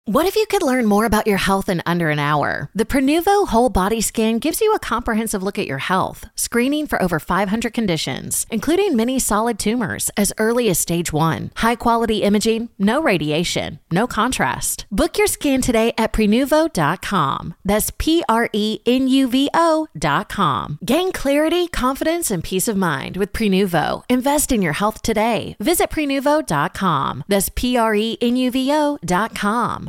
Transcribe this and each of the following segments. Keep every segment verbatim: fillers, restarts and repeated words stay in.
What if you could learn more about your health in under an hour? The Prenuvo Whole Body Scan gives you a comprehensive look at your health, screening for over five hundred conditions, including many solid tumors as early as stage one. High-quality imaging, no radiation, no contrast. Book your scan today at prenuvo dot com. That's P R E N U V O dot com. Gain clarity, confidence, and peace of mind with Prenuvo. Invest in your health today. Visit prenuvo dot com. That's P R E N U V O dot com.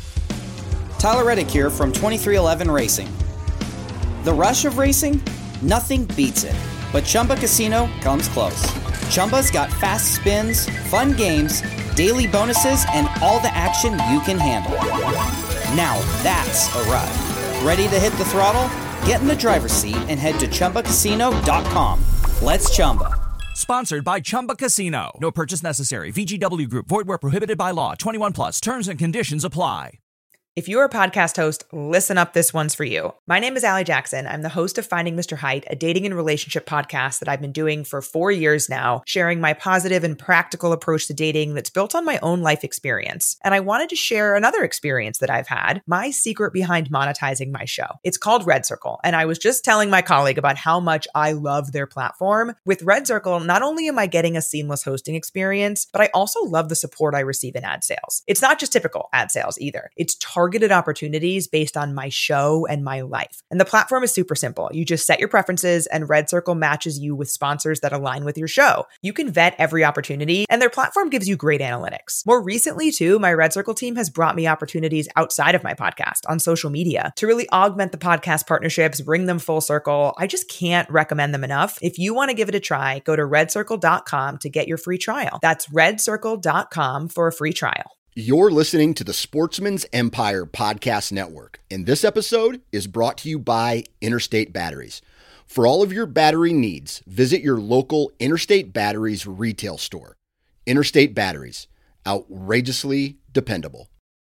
Tyler Reddick here from twenty-three eleven Racing. The rush of racing? Nothing beats it. But Chumba Casino comes close. Chumba's got fast spins, fun games, daily bonuses, and all the action you can handle. Now that's a ride. Ready to hit the throttle? Get in the driver's seat and head to chumba casino dot com. Let's Chumba. Sponsored by Chumba Casino. No purchase necessary. V G W Group. Void where prohibited by law. twenty-one plus. Terms and conditions apply. If you're a podcast host, listen up, this one's for you. My name is Allie Jackson. I'm the host of Finding Mister Height, a dating and relationship podcast that I've been doing for four years now, sharing my positive and practical approach to dating that's built on my own life experience. And I wanted to share another experience that I've had, my secret behind monetizing my show. It's called Red Circle, and I was just telling my colleague about how much I love their platform. With Red Circle, not only am I getting a seamless hosting experience, but I also love the support I receive in ad sales. It's not just typical ad sales either. It's targeted targeted opportunities based on my show and my life. And the platform is super simple. You just set your preferences and Red Circle matches you with sponsors that align with your show. You can vet every opportunity and their platform gives you great analytics. More recently too, my Red Circle team has brought me opportunities outside of my podcast on social media to really augment the podcast partnerships, bring them full circle. I just can't recommend them enough. If you want to give it a try, go to red circle dot com to get your free trial. That's red circle dot com for a free trial. You're listening to the Sportsman's Empire Podcast Network, and this episode is brought to you by Interstate Batteries. For all of your battery needs, visit your local Interstate Batteries retail store. Interstate Batteries, outrageously dependable.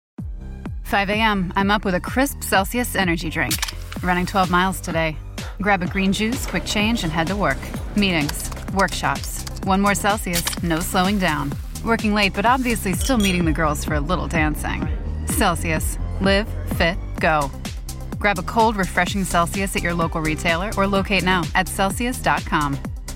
five a.m., I'm up with a crisp Celsius energy drink. Running twelve miles today. Grab a green juice, quick change, and head to work. Meetings, workshops. One more Celsius, no slowing down. Working late, but obviously still meeting the girls for a little dancing. Celsius. Live, fit, go. Grab a cold, refreshing Celsius at your local retailer or locate now at celsius dot com.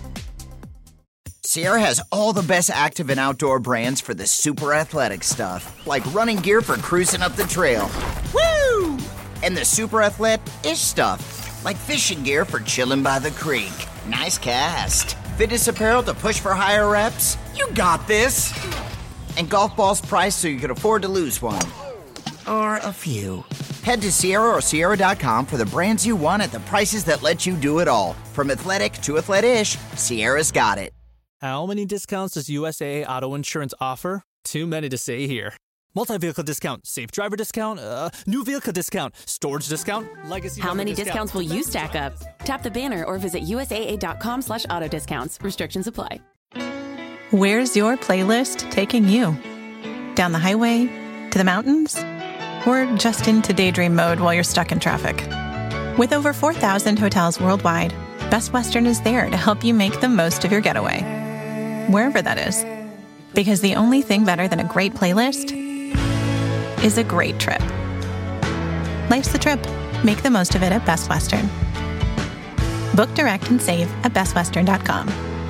Sierra has all the best active and outdoor brands for the super athletic stuff, like running gear for cruising up the trail. Woo! And the super athletic-ish stuff, like fishing gear for chilling by the creek. Nice cast. Fitness apparel to push for higher reps? You got this! And golf balls priced so you can afford to lose one. Or a few. Head to Sierra or Sierra dot com for the brands you want at the prices that let you do it all. From athletic to athletic-ish, Sierra's got it. How many discounts does U S A A Auto Insurance offer? Too many to say here. Multi-vehicle discount, safe driver discount, uh, new vehicle discount, storage discount, legacy. How many discount. discounts will you stack up? Tap the banner or visit U S A A dot com slash auto discounts. Restrictions apply. Where's your playlist taking you? Down the highway? To the mountains? Or just into daydream mode while you're stuck in traffic? With over four thousand hotels worldwide, Best Western is there to help you make the most of your getaway. Wherever that is. Because the only thing better than a great playlist is a great trip. Life's the trip. Make the most of it at Best Western. Book direct and save at best western dot com.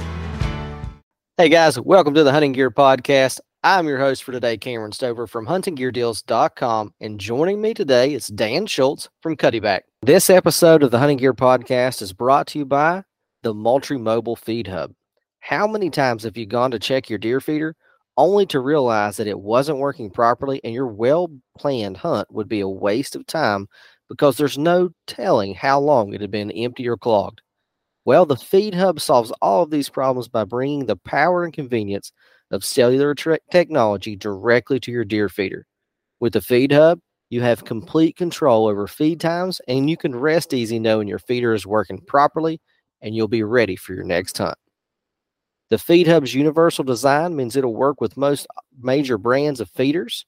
Hey guys, welcome to the Hunting Gear Podcast. I'm your host for today, Cameron Stover from hunting gear deals dot com, and joining me today is Dan Schultz from Cuddyback. This episode of the Hunting Gear Podcast is brought to you by the Moultrie Mobile Feed Hub. How many times have you gone to check your deer feeder only to realize that it wasn't working properly and your well-planned hunt would be a waste of time because there's no telling how long it had been empty or clogged? Well, the Feed Hub solves all of these problems by bringing the power and convenience of cellular tre- technology directly to your deer feeder. With the Feed Hub, you have complete control over feed times, and you can rest easy knowing your feeder is working properly and you'll be ready for your next hunt. The Feed Hub's universal design means it'll work with most major brands of feeders,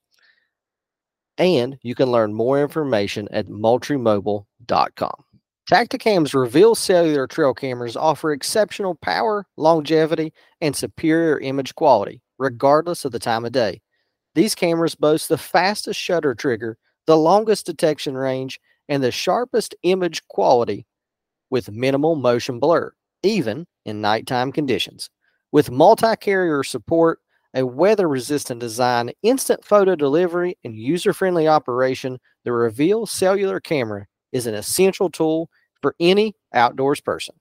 and you can learn more information at moultrie mobile dot com. Tactacam's Reveal cellular trail cameras offer exceptional power, longevity, and superior image quality, regardless of the time of day. These cameras boast the fastest shutter trigger, the longest detection range, and the sharpest image quality with minimal motion blur, even in nighttime conditions. With multi-carrier support, a weather-resistant design, instant photo delivery, and user-friendly operation, the Reveal cellular camera is an essential tool for any outdoors person.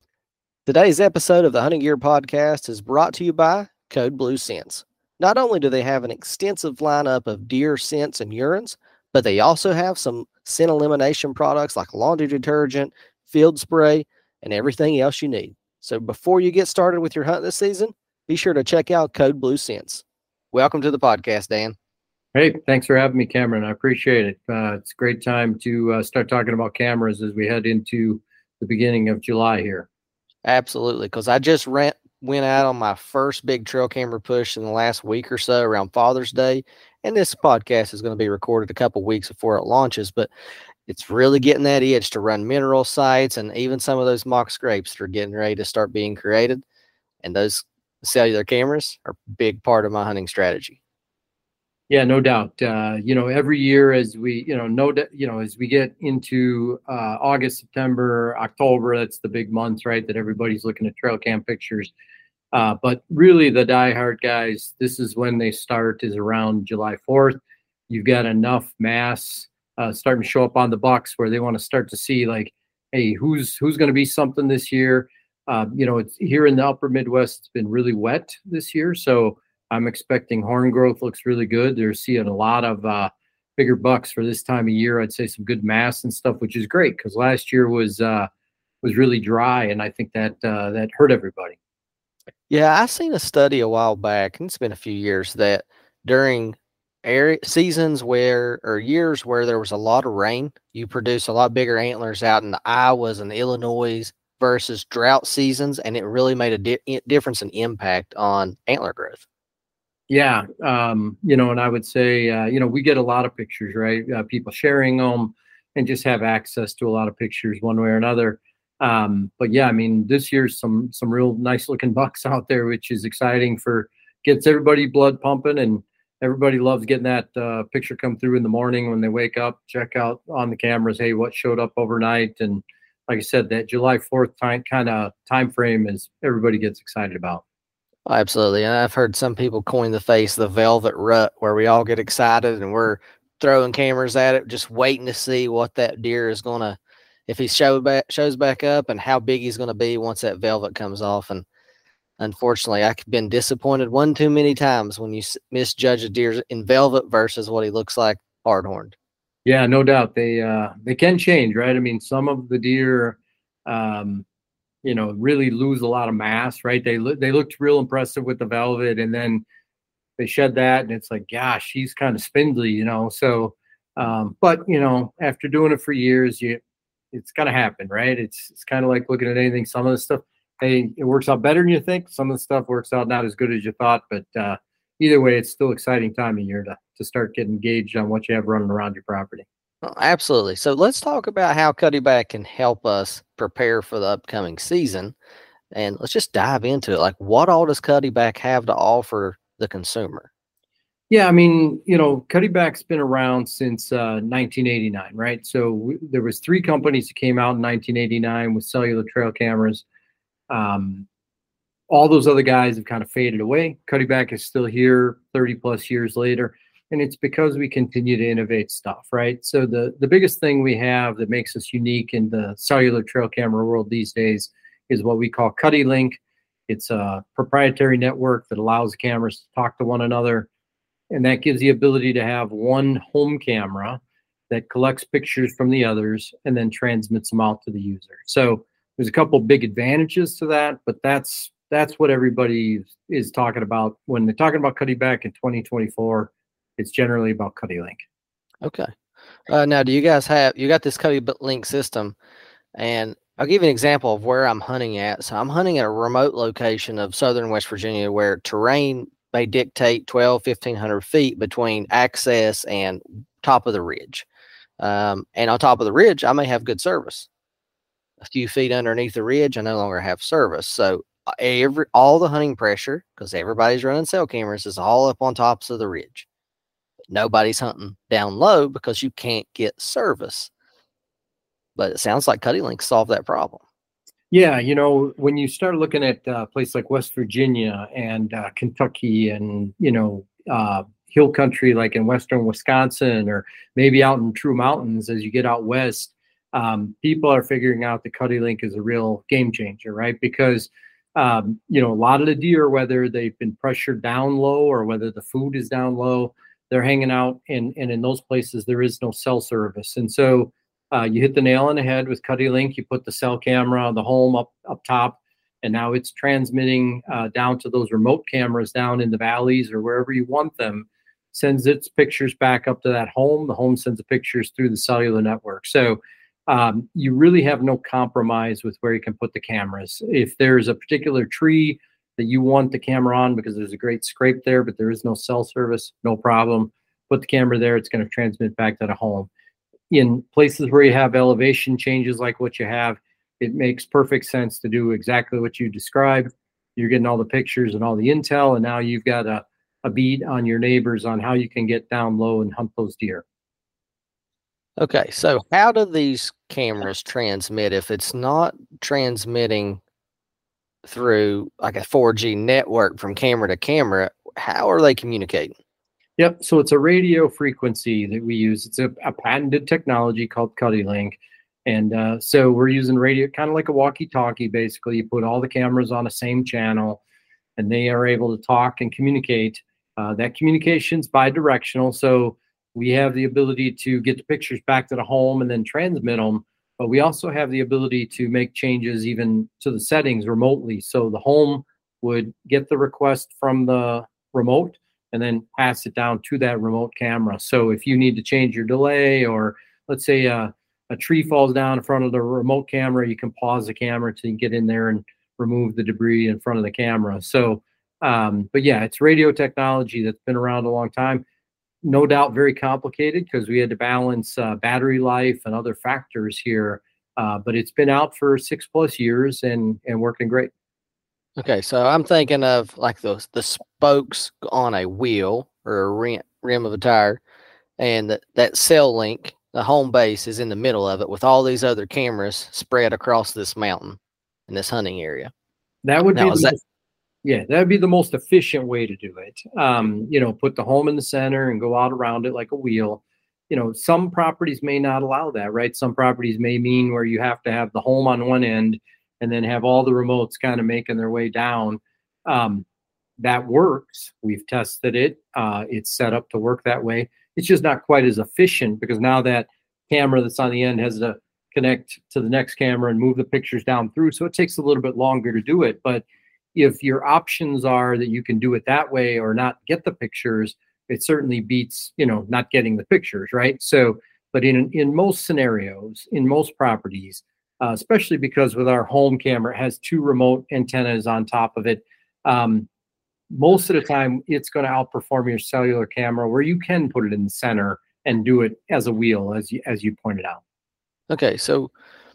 Today's episode of the Hunting Gear Podcast is brought to you by Code Blue Scents. Not only do they have an extensive lineup of deer scents and urines, but they also have some scent elimination products like laundry detergent, field spray, and everything else you need. So before you get started with your hunt this season, be sure to check out Code Blue Scents. Welcome to the podcast, Dan. Hey, thanks for having me, Cameron. I appreciate it. Uh, it's a great time to uh, start talking about cameras as we head into the beginning of July here. Absolutely, because I just ran, went out on my first big trail camera push in the last week or so around Father's Day, and this podcast is going to be recorded a couple weeks before it launches, but it's really getting that itch to run mineral sites and even some of those mock scrapes that are getting ready to start being created, and those cellular cameras are a big part of my hunting strategy. Yeah, no doubt. Uh, you know, every year as we, you know, no, you know, as we get into uh, August, September, October, that's the big months, right? That everybody's looking at trail cam pictures. Uh, but really the diehard guys, this is when they start is around July fourth. You've got enough mass uh, starting to show up on the bucks where they want to start to see like, hey, who's, who's going to be something this year? Uh, you know, it's here in the upper Midwest, it's been really wet this year. So I'm expecting horn growth looks really good. They're seeing a lot of uh, bigger bucks for this time of year. I'd say some good mass and stuff, which is great because last year was uh, was really dry, and I think that uh, that hurt everybody. Yeah, I seen a study a while back, and it's been a few years, that during area seasons where or years where there was a lot of rain, you produce a lot bigger antlers out in the Iowas and the Illinois versus drought seasons, and it really made a di- difference in impact on antler growth. Yeah, um, you know, and I would say, uh, you know, we get a lot of pictures, right? Uh, people sharing them and just have access to a lot of pictures one way or another. Um, but yeah, I mean, this year's some some real nice looking bucks out there, which is exciting for gets everybody blood pumping, and everybody loves getting that uh, picture come through in the morning when they wake up, check out on the cameras, hey, what showed up overnight, and like I said, that July fourth time kind of time frame is everybody gets excited about. Absolutely. And I've heard some people coin the phrase the velvet rut, where we all get excited and we're throwing cameras at it, just waiting to see what that deer is going to, if he show back, shows back up and how big he's going to be once that velvet comes off. And unfortunately, I've been disappointed one too many times when you misjudge a deer in velvet versus what he looks like hard-horned. Yeah, no doubt. They, uh, they can change, right? I mean, some of the deer, um, you know, really lose a lot of mass, right? They look, they looked real impressive with the velvet, and then they shed that, and it's like, gosh, she's kind of spindly, you know? So, um, but you know, after doing it for years, you, it's going to happen, right? It's, it's kind of like looking at anything. Some of the stuff, hey, it works out better than you think. Some of the stuff works out not as good as you thought, but, uh, either way, it's still exciting time of year to, to start getting engaged on what you have running around your property. Oh, absolutely. So let's talk about how Cuddeback can help us prepare for the upcoming season. And let's just dive into it. Like, what all does Cuddeback have to offer the consumer? Yeah, I mean, you know, Cuddeback's been around since uh, nineteen eighty-nine, right? So we, there was three companies that came out in nineteen eighty-nine with cellular trail cameras. Um, all those other guys have kind of faded away. Cuddeback is still here thirty plus years later. And it's because we continue to innovate stuff, right? So the, the biggest thing we have that makes us unique in the cellular trail camera world these days is what we call CuddeLink. It's a proprietary network that allows cameras to talk to one another. And that gives the ability to have one home camera that collects pictures from the others and then transmits them out to the user. So there's a couple big advantages to that, but that's that's what everybody is talking about. When they're talking about Cuddeback in twenty twenty-four, it's generally about CuddeLink. Okay. Uh, now, do you guys have, you got this CuddeLink system, and I'll give you an example of where I'm hunting at. So I'm hunting at a remote location of southern West Virginia where terrain may dictate twelve, fifteen hundred feet between access and top of the ridge. Um, and on top of the ridge, I may have good service. A few feet underneath the ridge, I no longer have service. So every all the hunting pressure, because everybody's running cell cameras, is all up on tops of the ridge. nobody's hunting down low because you can't get service. But it sounds like CuddeLink solved that problem. Yeah, you know, when you start looking at a place like West Virginia and uh, Kentucky and, you know, uh, hill country like in western Wisconsin, or maybe out in true mountains as you get out west, um, people are figuring out that CuddeLink is a real game changer, right? Because, um, you know, a lot of the deer, whether they've been pressured down low or whether the food is down low, they're hanging out, and, and in those places, there is no cell service. And so uh, you hit the nail on the head with CuddeLink. You put the cell camera on the home up, up top, and now it's transmitting uh, down to those remote cameras down in the valleys or wherever you want them, sends its pictures back up to that home. The home sends the pictures through the cellular network. So um, you really have no compromise with where you can put the cameras. If there's a particular tree that you want the camera on because there's a great scrape there, but there is no cell service, no problem. Put the camera there. It's going to transmit back to the home. In places where you have elevation changes like what you have, it makes perfect sense to do exactly what you described. You're getting all the pictures and all the intel, and now you've got a, a beat on your neighbors on how you can get down low and hunt those deer. Okay, so how do these cameras transmit if it's not transmitting through like a four G network from camera to camera? How are they communicating? Yep, so it's a radio frequency that we use. It's a, a patented technology called CuddeLink. And uh, so we're using radio, kind of like a walkie-talkie, basically. You put all the cameras on the same channel, and they are able to talk and communicate. Uh, that communication's bi-directional, so we have the ability to get the pictures back to the home and then transmit them, but we also have the ability to make changes even to the settings remotely. So the home would get the request from the remote and then pass it down to that remote camera. So if you need to change your delay, or let's say uh, a tree falls down in front of the remote camera, you can pause the camera to get in there and remove the debris in front of the camera. So, um, but yeah, it's radio technology that's been around a long time. No doubt very complicated because we had to balance uh, battery life and other factors here. Uh, but it's been out for six plus years and, and working great. Okay, so I'm thinking of like the, the spokes on a wheel or a rim, rim of a tire, and that, that cell link, the home base, is in the middle of it with all these other cameras spread across this mountain in this hunting area. That would now, be the that, most, yeah, that would be the most efficient way to do it. Um, you know, put the home in the center and go out around it like a wheel. You know, some properties may not allow that, right? Some properties may mean where you have to have the home on one end and then have all the remotes kind of making their way down. Um, that works. We've tested it. Uh, it's set up to work that way. It's just not quite as efficient because now that camera that's on the end has to connect to the next camera and move the pictures down through. So it takes a little bit longer to do it. But if your options are that you can do it that way or not get the pictures, it certainly beats, you know, not getting the pictures, right? So, but in in most scenarios, in most properties, uh, especially because with our home camera, it has two remote antennas on top of it. Um, most of the time, it's going to outperform your cellular camera, where you can put it in the center and do it as a wheel, as you as you pointed out. Okay, so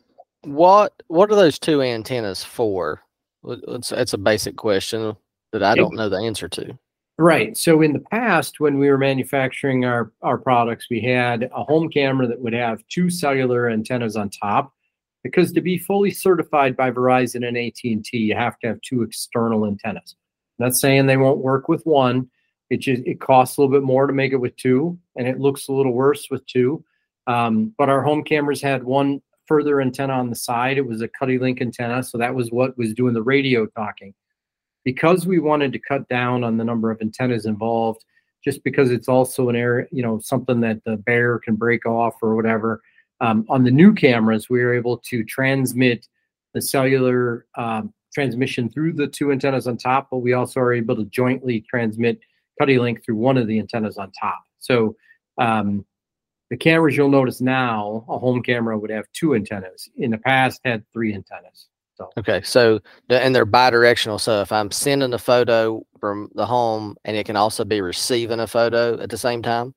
what what are those two antennas for? It's, it's a basic question that I don't know the answer to. Right. So in the past, when we were manufacturing our, our products, we had a home camera that would have two cellular antennas on top, because to be fully certified by Verizon and A T and T, you have to have two external antennas. I'm not saying they won't work with one. It just it costs a little bit more to make it with two, and it looks a little worse with two. Um, but our home cameras had one further antenna on the side. It was a CuddeLink antenna, so that was what was doing the radio talking. Because we wanted to cut down on the number of antennas involved, just because it's also an area, you know, something that the bear can break off or whatever. Um, on the new cameras, we were able to transmit the cellular um, transmission through the two antennas on top, but we also are able to jointly transmit CuddeLink through one of the antennas on top. So um, the cameras you'll notice now, a home camera would have two antennas. In the past, had three antennas. So. Okay, so and they're bidirectional. So if I'm sending a photo from the home, and it can also be receiving a photo at the same time?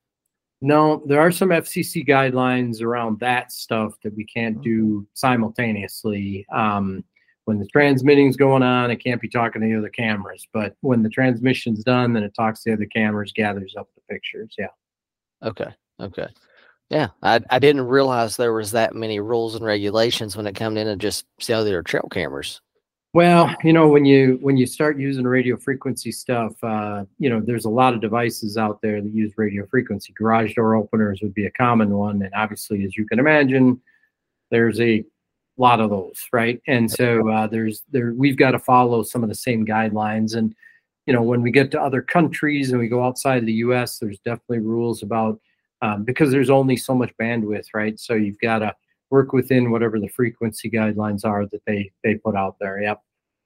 No, there are some F C C guidelines around that stuff that we can't do simultaneously. Um, when the transmitting's going on, it can't be talking to the other cameras. But when the transmission's done, then it talks to the other cameras, gathers up the pictures. Yeah. Okay. Okay. Yeah. I, I didn't realize there was that many rules and regulations when it came into just cellular trail cameras. Well, you know, when you when you start using radio frequency stuff, uh, you know, there's a lot of devices out there that use radio frequency. Garage door openers would be a common one. And obviously, as you can imagine, there's a lot of those, right? And so uh, there's there we've got to follow some of the same guidelines. And, you know, when we get to other countries and we go outside of the U S, there's definitely rules about um, because there's only so much bandwidth, right? So you've got to work within whatever the frequency guidelines are that they they put out there. Yep.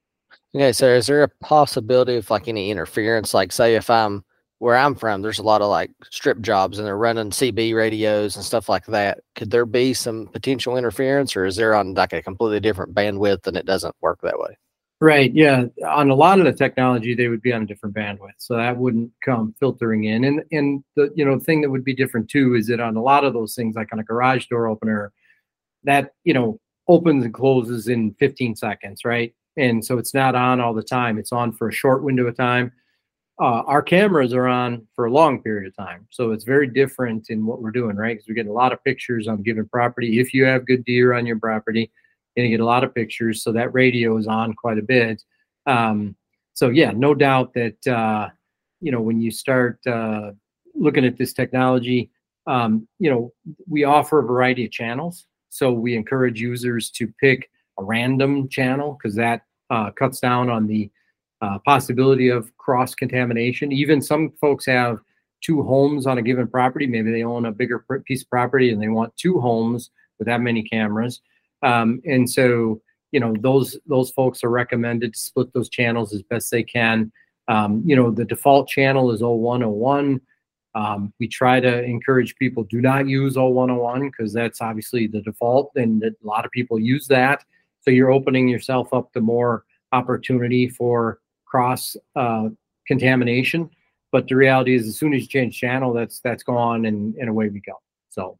Okay, so is there a possibility of like any interference? Like, say if I'm where I'm from, there's a lot of like strip jobs and they're running C B radios and stuff like that. Could there be some potential interference, or is there on like a completely different bandwidth and it doesn't work that way? Right. Yeah. On a lot of the technology, they would be on a different bandwidth, so that wouldn't come filtering in. And and the you know thing that would be different too is that on a lot of those things, like on a garage door opener, that you know opens and closes in fifteen seconds, right? And so it's not on all the time. It's on for a short window of time. Uh, our cameras are on for a long period of time, so it's very different in what we're doing, right? Because we're getting a lot of pictures on a given property. If you have good deer on your property, and you get a lot of pictures, so that radio is on quite a bit. Um, so yeah, no doubt that uh, you know when you start uh, looking at this technology, um, you know we offer a variety of channels. So we encourage users to pick a random channel because that uh, cuts down on the uh, possibility of cross contamination. Even some folks have two homes on a given property. Maybe they own a bigger piece of property and they want two homes with that many cameras. Um, and so, you know, those those folks are recommended to split those channels as best they can. Um, you know, the default channel is oh one oh one. Um, we try to encourage people do not use oh one oh one because that's obviously the default, and a lot of people use that. So you're opening yourself up to more opportunity for cross uh, contamination. But the reality is, as soon as you change channel, that's that's gone, and, and away we go. So,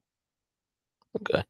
okay.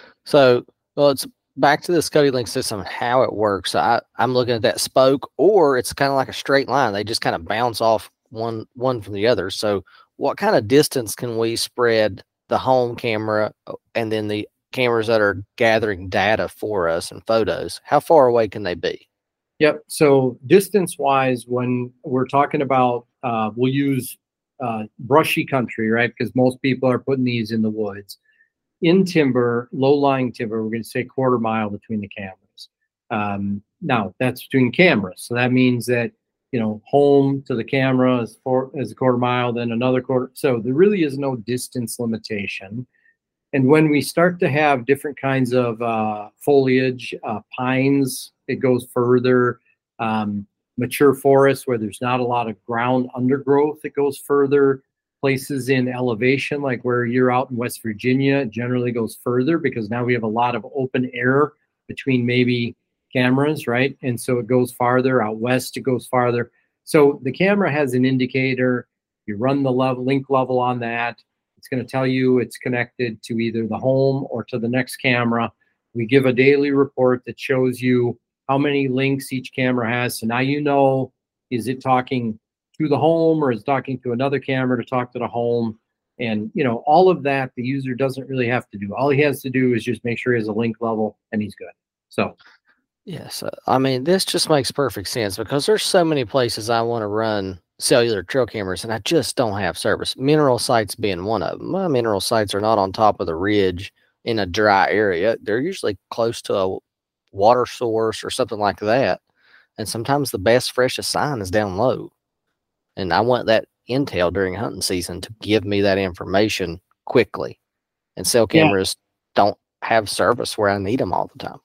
So, well, it's back to the SCUDDY-Link system and how it works. I, I'm looking at that spoke, or it's kind of like a straight line. They just kind of bounce off one one from the other. So, what kind of distance can we spread the home camera and then the cameras that are gathering data for us and photos? How far away can they be? Yep. So distance-wise, when we're talking about, uh, we'll use uh, brushy country, right? Because most people are putting these in the woods. In timber, low-lying timber, we're going to say quarter mile between the cameras. Um, now, that's between cameras. So that means that, you know, home to the camera is, four, is a quarter mile, then another quarter. So there really is no distance limitation. And when we start to have different kinds of uh, foliage, uh, pines, it goes further. Um, mature forests where there's not a lot of ground undergrowth, it goes further. Places in elevation, like where you're out in West Virginia, it generally goes further because now we have a lot of open air between maybe cameras, right? And so it goes farther. Out west, it goes farther. So the camera has an indicator. You run the level, link level on that. It's going to tell you it's connected to either the home or to the next camera. We give a daily report that shows you how many links each camera has. So now you know, is it talking to the home or is it talking to another camera to talk to the home? And, you know, all of that the user doesn't really have to do. All he has to do is just make sure he has a link level and he's good. So, yes, uh, I mean, this just makes perfect sense because there's so many places I want to run cellular trail cameras and I just don't have service. Mineral sites being one of them. My mineral sites are not on top of the ridge in a dry area. They're usually close to a water source or something like that. And sometimes the best, freshest sign is down low. And I want that intel during hunting season to give me that information quickly. And cell cameras yeah. don't have service where I need them all the time.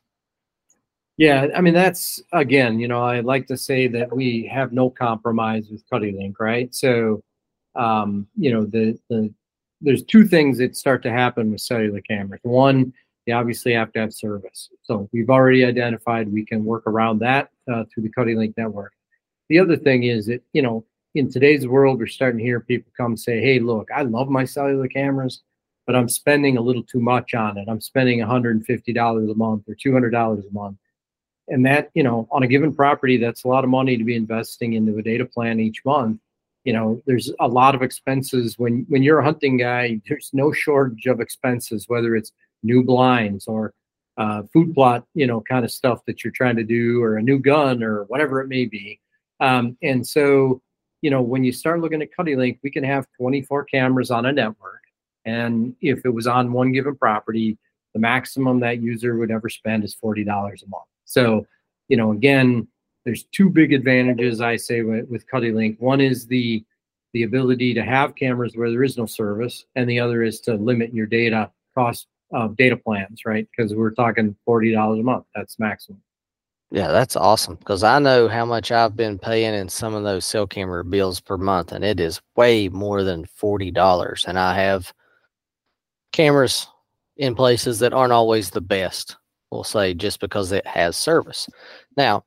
Yeah, I mean, that's, again, you know, I like to say that we have no compromise with SCUDDY-Link, right? So, um, you know, the, the there's two things that start to happen with cellular cameras. One, you obviously have to have service. So we've already identified we can work around that uh, through the SCUDDY-Link network. The other thing is that, you know, in today's world, we're starting to hear people come say, hey, look, I love my cellular cameras, but I'm spending a little too much on it. I'm spending one hundred fifty dollars a month or two hundred dollars a month. And that, you know, on a given property, that's a lot of money to be investing into a data plan each month. you know, there's a lot of expenses when, when you're a hunting guy, there's no shortage of expenses, whether it's new blinds or uh, food plot, you know, kind of stuff that you're trying to do, or a new gun or whatever it may be. Um, and so, you know, when you start looking at CuddyLink, we can have twenty-four cameras on a network. And if it was on one given property, the maximum that user would ever spend is forty dollars a month. So, you know, again, there's two big advantages, I say, with, with CuddyLink. One is the the ability to have cameras where there is no service, and the other is to limit your data cost of data plans, right? Because we're talking forty dollars a month. That's maximum. Yeah, that's awesome, because I know how much I've been paying in some of those cell camera bills per month, and it is way more than forty dollars. And I have cameras in places that aren't always the best, we'll say, just because it has service. Now,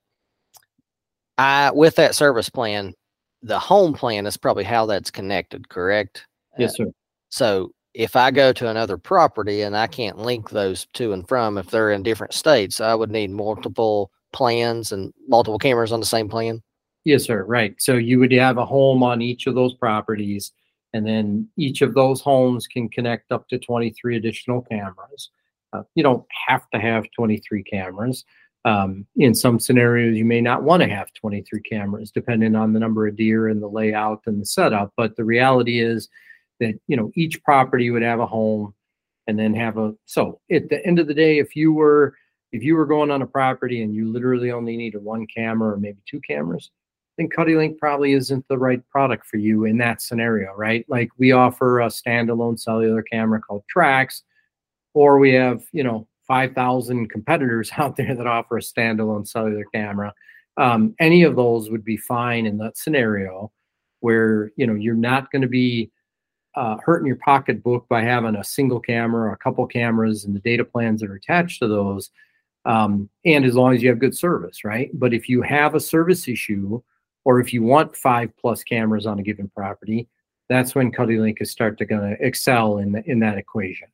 I with that service plan, the home plan is probably how that's connected, correct? Yes, sir. Uh, so if I go to another property and I can't link those to and from, if they're in different states, I would need multiple plans and multiple cameras on the same plan. Yes, sir. Right. So you would have a home on each of those properties, and then each of those homes can connect up to twenty-three additional cameras. Uh, you don't have to have twenty-three cameras. Um, in some scenarios, you may not want to have twenty-three cameras, depending on the number of deer and the layout and the setup. But the reality is that, you know, each property would have a home and then have a, so at the end of the day, if you were, if you were going on a property and you literally only needed one camera or maybe two cameras, then CuddyLink probably isn't the right product for you in that scenario, right? Like, we offer a standalone cellular camera called Trax, or we have, you know, five thousand competitors out there that offer a standalone cellular camera. Um, any of those would be fine in that scenario where, you know, you're not going to be uh, hurting your pocketbook by having a single camera or a couple cameras and the data plans that are attached to those. Um, and as long as you have good service, right? But if you have a service issue, or if you want five plus cameras on a given property, that's when CuddyLink is start to gonna excel in the, in that equation.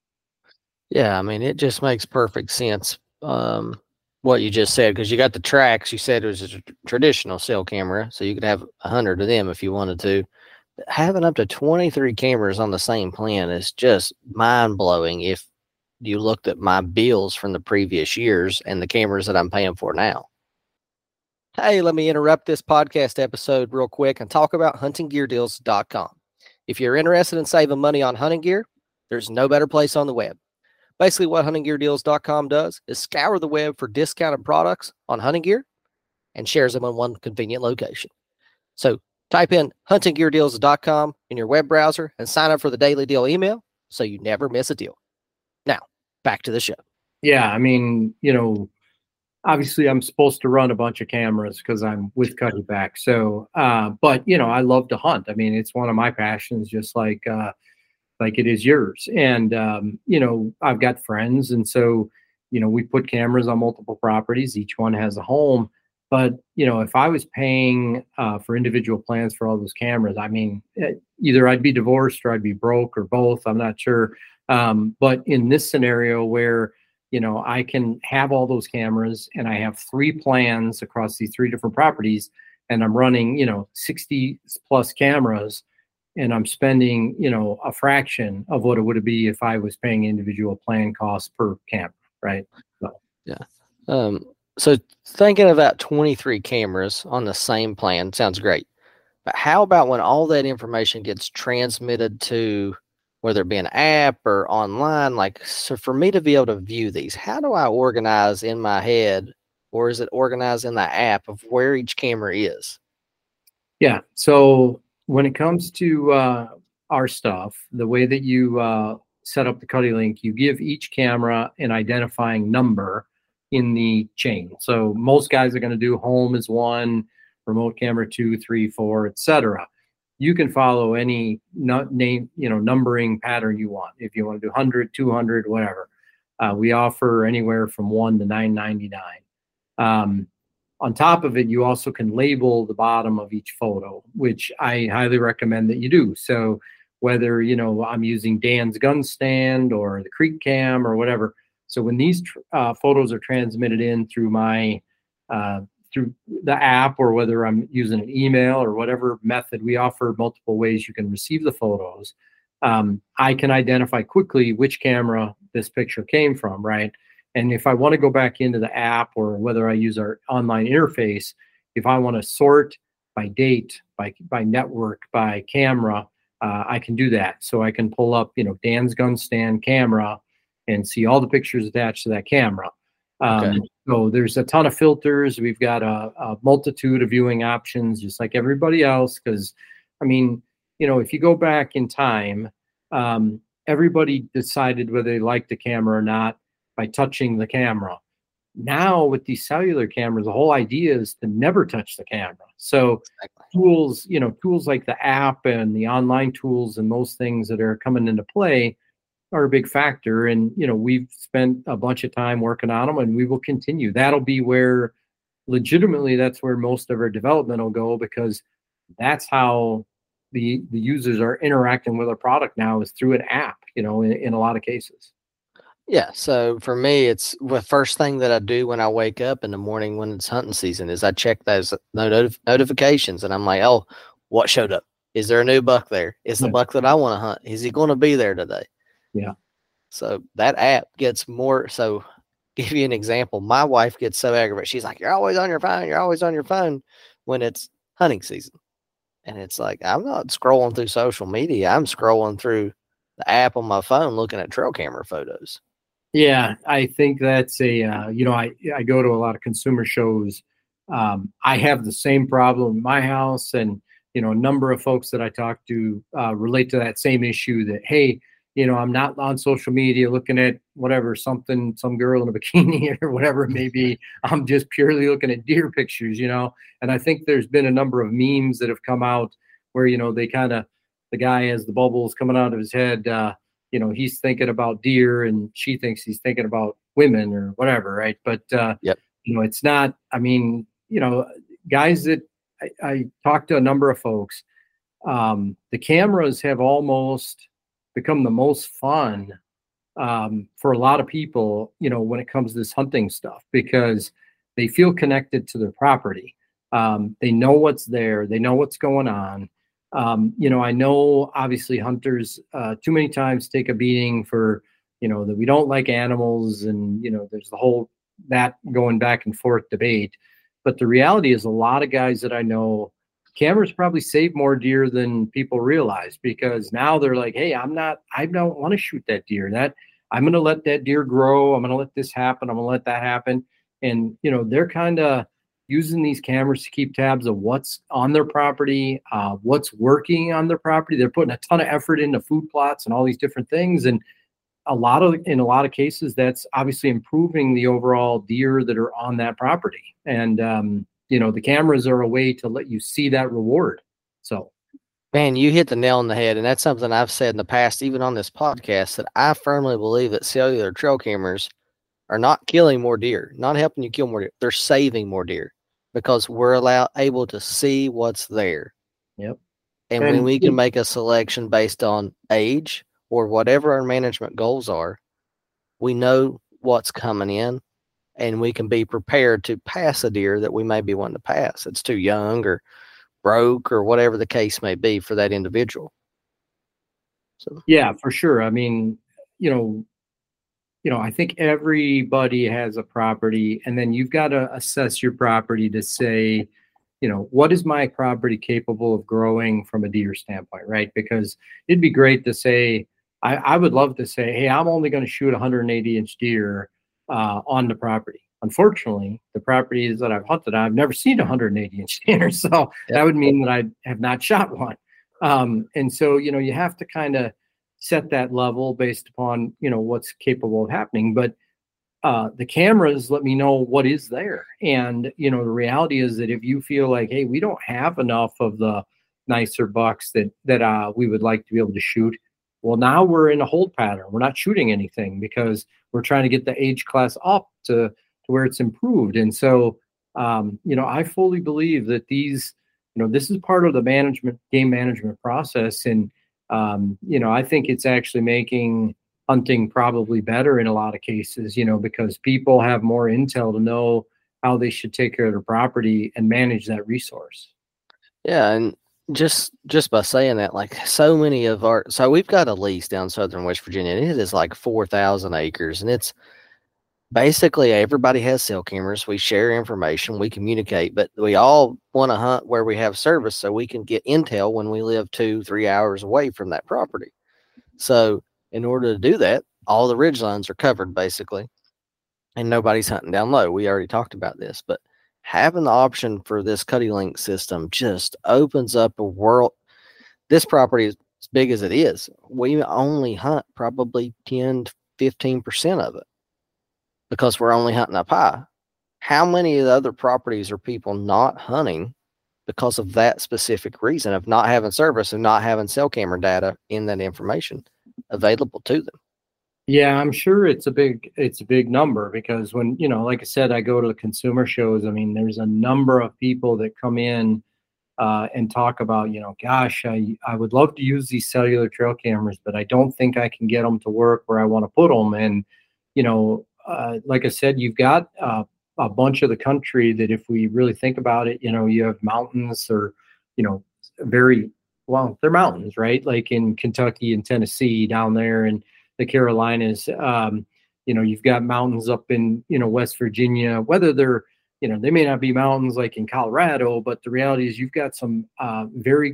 Yeah, I mean, it just makes perfect sense. Um, what you just said, because you got the Trax. You said it was a tr- traditional cell camera, so you could have a hundred of them if you wanted to. But having up to twenty-three cameras on the same plan is just mind blowing. If you looked at my bills from the previous years and the cameras that I'm paying for now. Hey, let me interrupt this podcast episode real quick and talk about hunting gear deals dot com. If you're interested in saving money on hunting gear, there's no better place on the web. Basically, what hunting gear deals dot com does is scour the web for discounted products on hunting gear and shares them in one convenient location. So type in hunting gear deals dot com in your web browser and sign up for the daily deal email so you never miss a deal. Now, back to the show. Yeah, I mean, you know, obviously I'm supposed to run a bunch of cameras because I'm with Cuddyback. So, uh, but, you know, I love to hunt. I mean, it's one of my passions, just like, uh, like it is yours. And, um, you know, I've got friends. And so, you know, we put cameras on multiple properties. Each one has a home. But, you know, if I was paying uh, for individual plans for all those cameras, I mean, either I'd be divorced or I'd be broke or both. I'm not sure. Um, but in this scenario where, you know, I can have all those cameras and I have three plans across these three different properties, and I'm running, you know, sixty plus cameras, and I'm spending, you know, a fraction of what it would be if I was paying individual plan costs per camera, right? So. Yeah. Um, so thinking about twenty-three cameras on the same plan sounds great. But how about when all that information gets transmitted to, whether it be an app or online? Like, so for me to be able to view these, how do I organize in my head, or is it organized in the app of where each camera is? Yeah. So when it comes to uh, our stuff, the way that you uh, set up the CuddyLink, you give each camera an identifying number in the chain. So most guys are going to do home is one, remote camera two, three, four, et cetera. You can follow any name, you know, numbering pattern you want. If you want to do one hundred, two hundred, whatever. Uh, we offer anywhere from one to nine ninety-nine. Um, on top of it, you also can label the bottom of each photo, which I highly recommend that you do. So whether, you know, I'm using Dan's gun stand or the Creek Cam or whatever. So when these uh, photos are transmitted in through my uh, through the app or whether I'm using an email or whatever method, we offer multiple ways you can receive the photos. Um, I can identify quickly which camera this picture came from, right? And if I want to go back into the app or whether I use our online interface, if I want to sort by date, by by network, by camera, uh, I can do that. So I can pull up, you know, Dan's gun stand camera and see all the pictures attached to that camera. Um, okay. So there's a ton of filters. We've got a, a multitude of viewing options, just like everybody else. Because, I mean, you know, if you go back in time, um, everybody decided whether they liked the camera or not by touching the camera. Now with these cellular cameras, the whole idea is to never touch the camera. So exactly. tools, you know, tools like the app and the online tools and those things that are coming into play are a big factor. And, you know, we've spent a bunch of time working on them and we will continue. That'll be where legitimately that's where most of our development will go, because that's how the the users are interacting with our product now, is through an app, you know, in, in a lot of cases. Yeah. So for me, it's the first thing that I do when I wake up in the morning when it's hunting season is I check those notif- notifications and I'm like, oh, what showed up? Is there a new buck there? Is the yeah. buck that I want to hunt? Is he going to be there today? Yeah. So that app gets more. So give you an example. My wife gets so aggravated. She's like, you're always on your phone. You're always on your phone when it's hunting season. And it's like, I'm not scrolling through social media. I'm scrolling through the app on my phone looking at trail camera photos. Yeah, I think that's a, uh, you know, I, I go to a lot of consumer shows. Um, I have the same problem in my house, and, you know, a number of folks that I talk to uh, relate to that same issue that, hey, you know, I'm not on social media looking at whatever, something, some girl in a bikini or whatever it may be. I'm just purely looking at deer pictures, you know, and I think there's been a number of memes that have come out where, you know, they kind of, the guy has the bubbles coming out of his head, uh, you know, he's thinking about deer and she thinks he's thinking about women or whatever. Right. But, uh, yep. you know, it's not, I mean, you know, guys that I, I talked to a number of folks, um, the cameras have almost become the most fun um, for a lot of people, you know, when it comes to this hunting stuff, because they feel connected to their property. Um, they know what's there. They know what's going on. Um, you know, I know obviously hunters uh, too many times take a beating for, you know, that we don't like animals, and, you know, there's the whole, that going back and forth debate. But the reality is a lot of guys that I know, cameras probably save more deer than people realize, because now they're like, hey, I'm not, I don't want to shoot that deer. That I'm going to let that deer grow. I'm going to let this happen. I'm going to let that happen. And, you know, they're kind of using these cameras to keep tabs of what's on their property, uh, what's working on their property. They're putting a ton of effort into food plots and all these different things. And a lot of, in a lot of cases, that's obviously improving the overall deer that are on that property. And, um, you know, the cameras are a way to let you see that reward. So, man, you hit the nail on the head. And that's something I've said in the past, even on this podcast, that I firmly believe that cellular trail cameras are not killing more deer, not helping you kill more deer. They're saving more deer, because we're allowed able to see what's there. Yep. And, and when we can make a selection based on age or whatever our management goals are, we know what's coming in, and we can be prepared to pass a deer that we may be wanting to pass. It's too young or broke or whatever the case may be for that individual. So yeah, for sure. I mean, you know, you know, I think everybody has a property, and then you've got to assess your property to say, you know, what is my property capable of growing from a deer standpoint, right? Because it'd be great to say, I, I would love to say, hey, I'm only going to shoot a one hundred eighty inch deer uh, on the property. Unfortunately, the properties that I've hunted, I've never seen a one hundred eighty inch deer. So yep. that would mean that I have not shot one. Um, and so, you know, you have to kind of set that level based upon, you know, what's capable of happening. But uh, the cameras let me know what is there. And, you know, the reality is that if you feel like, hey, we don't have enough of the nicer bucks that, that uh, we would like to be able to shoot, well, now we're in a hold pattern. We're not shooting anything because we're trying to get the age class up to, to where it's improved. And so, um, you know, I fully believe that these, you know, this is part of the management, game management process. And, um, you know, I think it's actually making hunting probably better in a lot of cases, you know, because people have more intel to know how they should take care of their property and manage that resource. Yeah, and just just by saying that, like so many of our, so we've got a lease down southern West Virginia, and it is like four thousand acres, and it's basically everybody has cell cameras. We share information, we communicate, but we all want to hunt where we have service so we can get intel when we live two, three hours away from that property. So in order to do that, all the ridge lines are covered basically, and nobody's hunting down low. We already talked about this, but having the option for this CuddyLink system just opens up a world. This property is as big as it is. We only hunt probably ten to fifteen percent of it because we're only hunting up high. How many of the other properties are people not hunting because of that specific reason of not having service and not having cell camera data in that information available to them? Yeah, I'm sure it's a big it's a big number because when, you know, like I said, I go to the consumer shows. I mean, there's a number of people that come in uh, and talk about, you know, gosh, I, I would love to use these cellular trail cameras, but I don't think I can get them to work where I want to put them. And, you know, uh, like I said, you've got uh, a bunch of the country that if we really think about it, you know, you have mountains or, you know, very, well, they're mountains, right? Like in Kentucky and Tennessee down there and the Carolinas, um, you know, you've got mountains up in, you know, West Virginia, whether they're, you know, they may not be mountains like in Colorado, but the reality is you've got some uh, very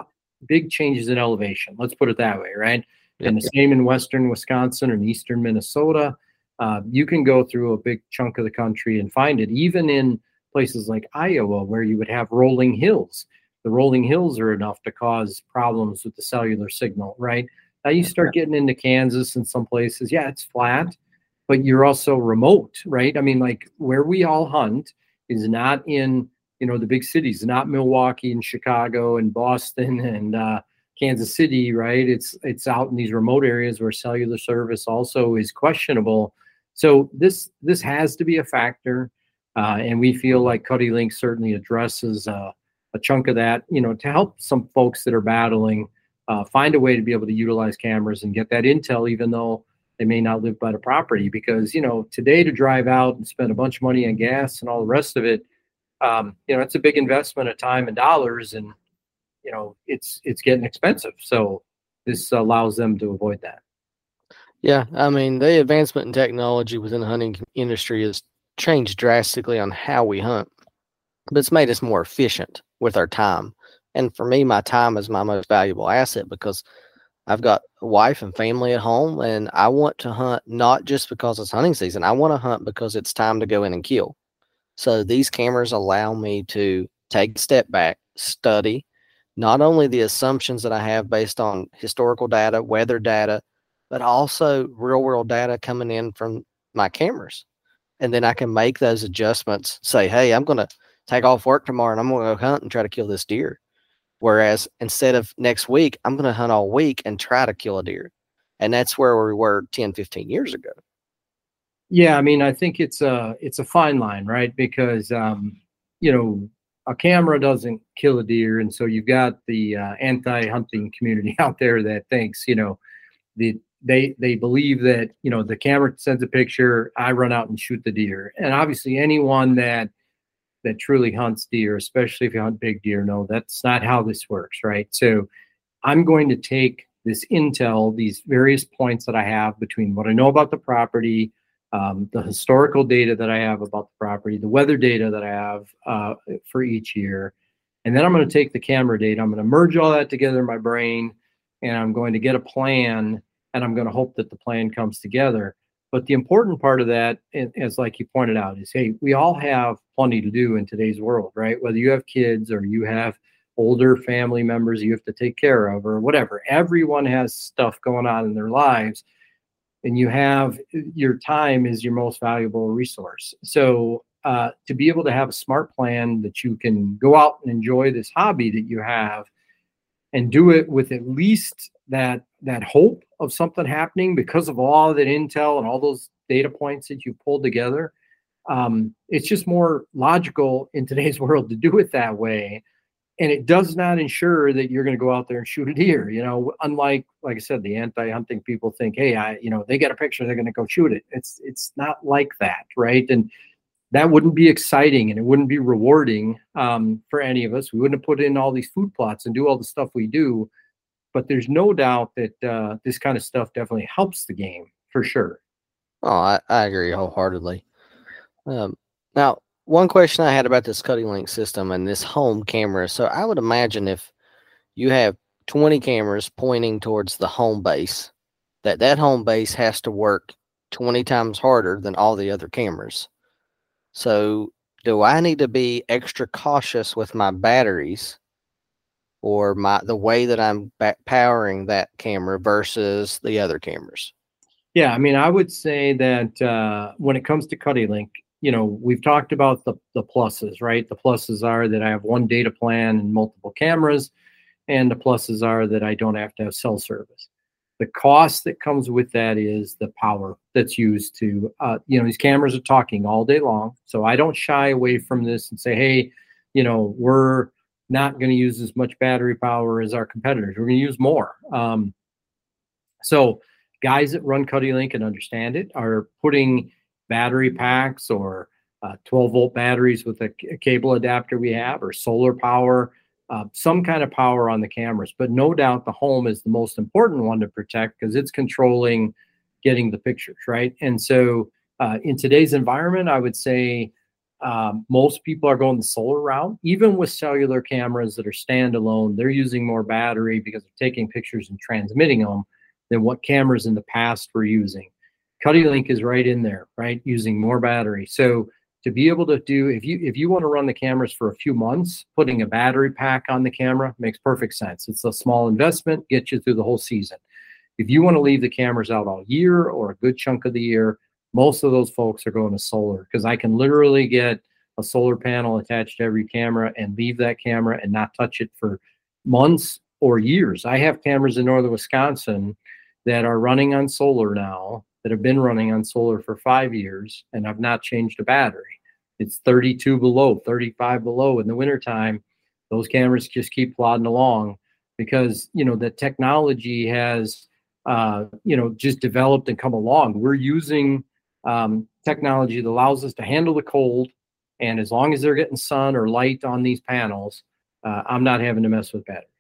big changes in elevation. Let's put it that way, right? Yeah. And the same in Western Wisconsin and Eastern Minnesota. Uh, you can go through a big chunk of the country and find it, even in places like Iowa, where you would have rolling hills. The rolling hills are enough to cause problems with the cellular signal, right? Now you start getting into Kansas and some places, yeah, it's flat, but you're also remote, right? I mean, like where we all hunt is not in, you know, the big cities, not Milwaukee and Chicago and Boston and uh, Kansas City, right? It's it's out in these remote areas where cellular service also is questionable. So this this has to be a factor, uh, and we feel like CuddyLink certainly addresses uh, a chunk of that, you know, to help some folks that are battling Uh, find a way to be able to utilize cameras and get that intel, even though they may not live by the property. Because, you know, today to drive out and spend a bunch of money on gas and all the rest of it, um, you know, it's a big investment of time and dollars, and, you know, it's it's getting expensive. So this allows them to avoid that. Yeah, I mean, the advancement in technology within the hunting industry has changed drastically on how we hunt, but it's made us more efficient with our time. And for me, my time is my most valuable asset because I've got a wife and family at home, and I want to hunt not just because it's hunting season. I want to hunt because it's time to go in and kill. So these cameras allow me to take a step back, study not only the assumptions that I have based on historical data, weather data, but also real world data coming in from my cameras. And then I can make those adjustments, say, hey, I'm going to take off work tomorrow and I'm going to go hunt and try to kill this deer. Whereas instead of next week, I'm going to hunt all week and try to kill a deer. And that's where we were ten, fifteen years ago. Yeah. I mean, I think it's a, it's a fine line, right? Because, um, you know, a camera doesn't kill a deer. And so you've got the uh, anti-hunting community out there that thinks, you know, the, they, they believe that, you know, the camera sends a picture, I run out and shoot the deer. And obviously anyone that, that truly hunts deer, especially if you hunt big deer, no, that's not how this works, right? So I'm going to take this intel, these various points that I have between what I know about the property, um, the historical data that I have about the property, the weather data that I have uh, for each year, and then I'm going to take the camera data, I'm going to merge all that together in my brain, and I'm going to get a plan, and I'm going to hope that the plan comes together. But the important part of that, is like you pointed out, is, hey, we all have plenty to do in today's world, right? Whether you have kids or you have older family members you have to take care of or whatever. Everyone has stuff going on in their lives, and you have your time is your most valuable resource. So uh, to be able to have a smart plan that you can go out and enjoy this hobby that you have and do it with at least that that hope of something happening because of all that intel and all those data points that you pulled together. Um, it's just more logical in today's world to do it that way. And it does not ensure that you're going to go out there and shoot a deer. You know, unlike, like I said, the anti-hunting people think, hey, I, you know, they get a picture, they're going to go shoot it. It's, it's not like that. Right. And that wouldn't be exciting and it wouldn't be rewarding um, for any of us. We wouldn't have put in all these food plots and do all the stuff we do. But there's no doubt that uh, this kind of stuff definitely helps the game for sure. Oh, I, I agree wholeheartedly. Um, now, one question I had about this CuddyLink system and this home camera. So I would imagine if you have twenty cameras pointing towards the home base, that that home base has to work twenty times harder than all the other cameras. So do I need to be extra cautious with my batteries or my the way that I'm back powering that camera versus the other cameras? Yeah, I mean, I would say that uh, when it comes to CuddyLink, you know, we've talked about the, the pluses, right? The pluses are that I have one data plan and multiple cameras, and the pluses are that I don't have to have cell service. The cost that comes with that is the power that's used to, uh, you know, these cameras are talking all day long. So I don't shy away from this and say, hey, you know, we're not going to use as much battery power as our competitors. We're going to use more. Um, so guys that run CuddyLink and understand it are putting battery packs or uh, twelve volt batteries with a, a cable adapter we have, or solar power, uh, some kind of power on the cameras. But no doubt the home is the most important one to protect because it's controlling getting the pictures, right? And so uh, in today's environment, I would say um, most people are going the solar route. Even with cellular cameras that are standalone, they're using more battery because they're taking pictures and transmitting them than what cameras in the past were using. CuddyLink is right in there, right? Using more battery. So to be able to do, if you if you want to run the cameras for a few months, putting a battery pack on the camera makes perfect sense. It's a small investment, gets you through the whole season. If you want to leave the cameras out all year or a good chunk of the year, most of those folks are going to solar because I can literally get a solar panel attached to every camera and leave that camera and not touch it for months or years. I have cameras in northern Wisconsin that are running on solar now, that have been running on solar for five years, and I've not changed a battery. It's thirty-two below, thirty-five below in the wintertime. Those cameras just keep plodding along because, you know, the technology has, uh, you know, just developed and come along. We're using um, technology that allows us to handle the cold, and as long as they're getting sun or light on these panels, uh, I'm not having to mess with batteries.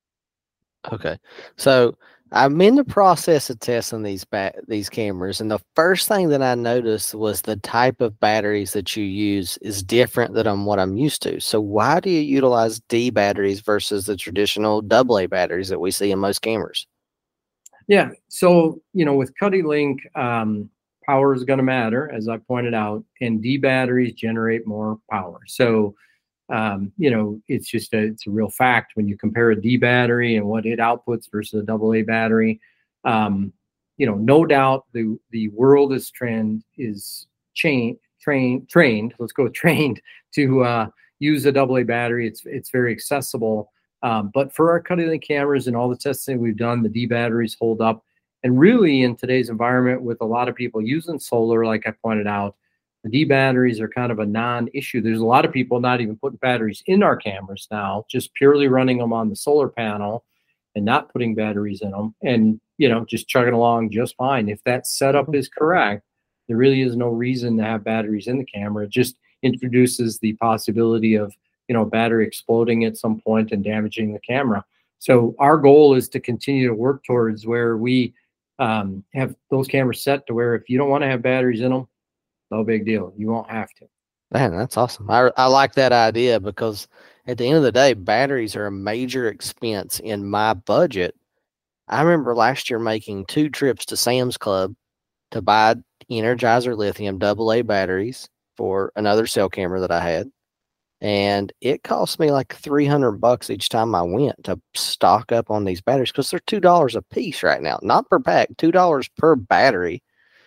Okay. So I'm in the process of testing these ba- these cameras, and the first thing that I noticed was the type of batteries that you use is different than what I'm used to. So why do you utilize D batteries versus the traditional double A batteries that we see in most cameras? Yeah. So, you know, with CuddyLink, um, power is going to matter, as I pointed out, and D batteries generate more power. So, Um, you know, it's just a, it's a real fact when you compare a D battery and what it outputs versus a double A battery. Um, you know, no doubt the the world is trend is chain trained trained. Let's go trained to uh, use a double A battery. It's it's very accessible. Um, but for our CuddyLink cameras and all the testing we've done, the D batteries hold up. And really, in today's environment, with a lot of people using solar, like I pointed out, the D batteries are kind of a non-issue. There's a lot of people not even putting batteries in our cameras now, just purely running them on the solar panel and not putting batteries in them and, you know, just chugging along just fine. If that setup is correct, there really is no reason to have batteries in the camera. It just introduces the possibility of, you know, battery exploding at some point and damaging the camera. So our goal is to continue to work towards where we um, have those cameras set to where if you don't want to have batteries in them, no big deal. You won't have to. Man, that's awesome. I, I like that idea because at the end of the day, batteries are a major expense in my budget. I remember last year making two trips to Sam's Club to buy Energizer Lithium double A batteries for another cell camera that I had. And it cost me like three hundred bucks each time I went to stock up on these batteries because they're two dollars a piece right now, not per pack, two dollars per battery.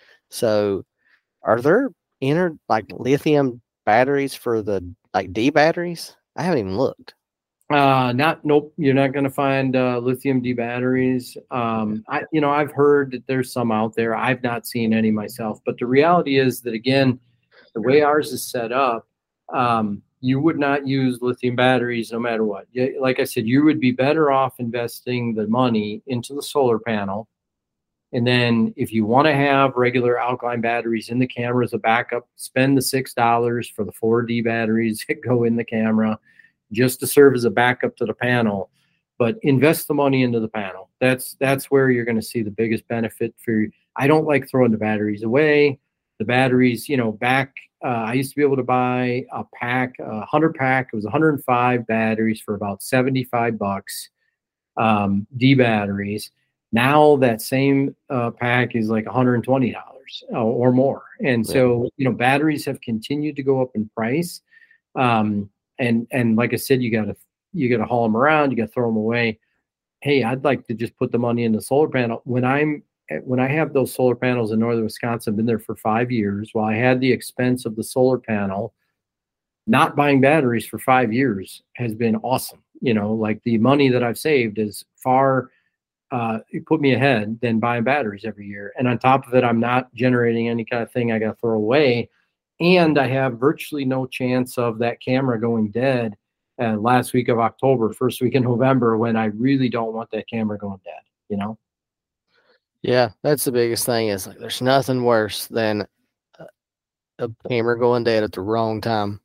So are there inner like lithium batteries for the like D batteries? I haven't even looked. Uh, not nope. You're not going to find uh, lithium D batteries. Um, I you know I've heard that there's some out there. I've not seen any myself. But the reality is that again, the way ours is set up, um, you would not use lithium batteries no matter what. Like I said, you would be better off investing the money into the solar panel And then if you want to have regular alkaline batteries in the camera as a backup, spend the six dollars for the four D batteries that go in the camera just to serve as a backup to the panel. But invest the money into the panel. That's that's where you're going to see the biggest benefit for you. I don't like throwing the batteries away. The batteries, you know, back, uh, I used to be able to buy a pack, a hundred pack. It was one hundred five batteries for about seventy-five bucks, um, D batteries. Now that same uh, pack is like one hundred twenty dollars uh, or more. And so, you know, batteries have continued to go up in price. Um, and, and like I said, you got to, you got to haul them around, you got to throw them away. Hey, I'd like to just put the money in the solar panel. When I'm, when I have those solar panels in northern Wisconsin, I've been there for five years. While I had the expense of the solar panel, not buying batteries for five years has been awesome. You know, like the money that I've saved is far, uh, it put me ahead than buying batteries every year. And on top of it, I'm not generating any kind of thing I got to throw away. And I have virtually no chance of that camera going dead uh, last week of October, first week in November, when I really don't want that camera going dead, you know? Yeah, that's the biggest thing is like there's nothing worse than a, a camera going dead at the wrong time.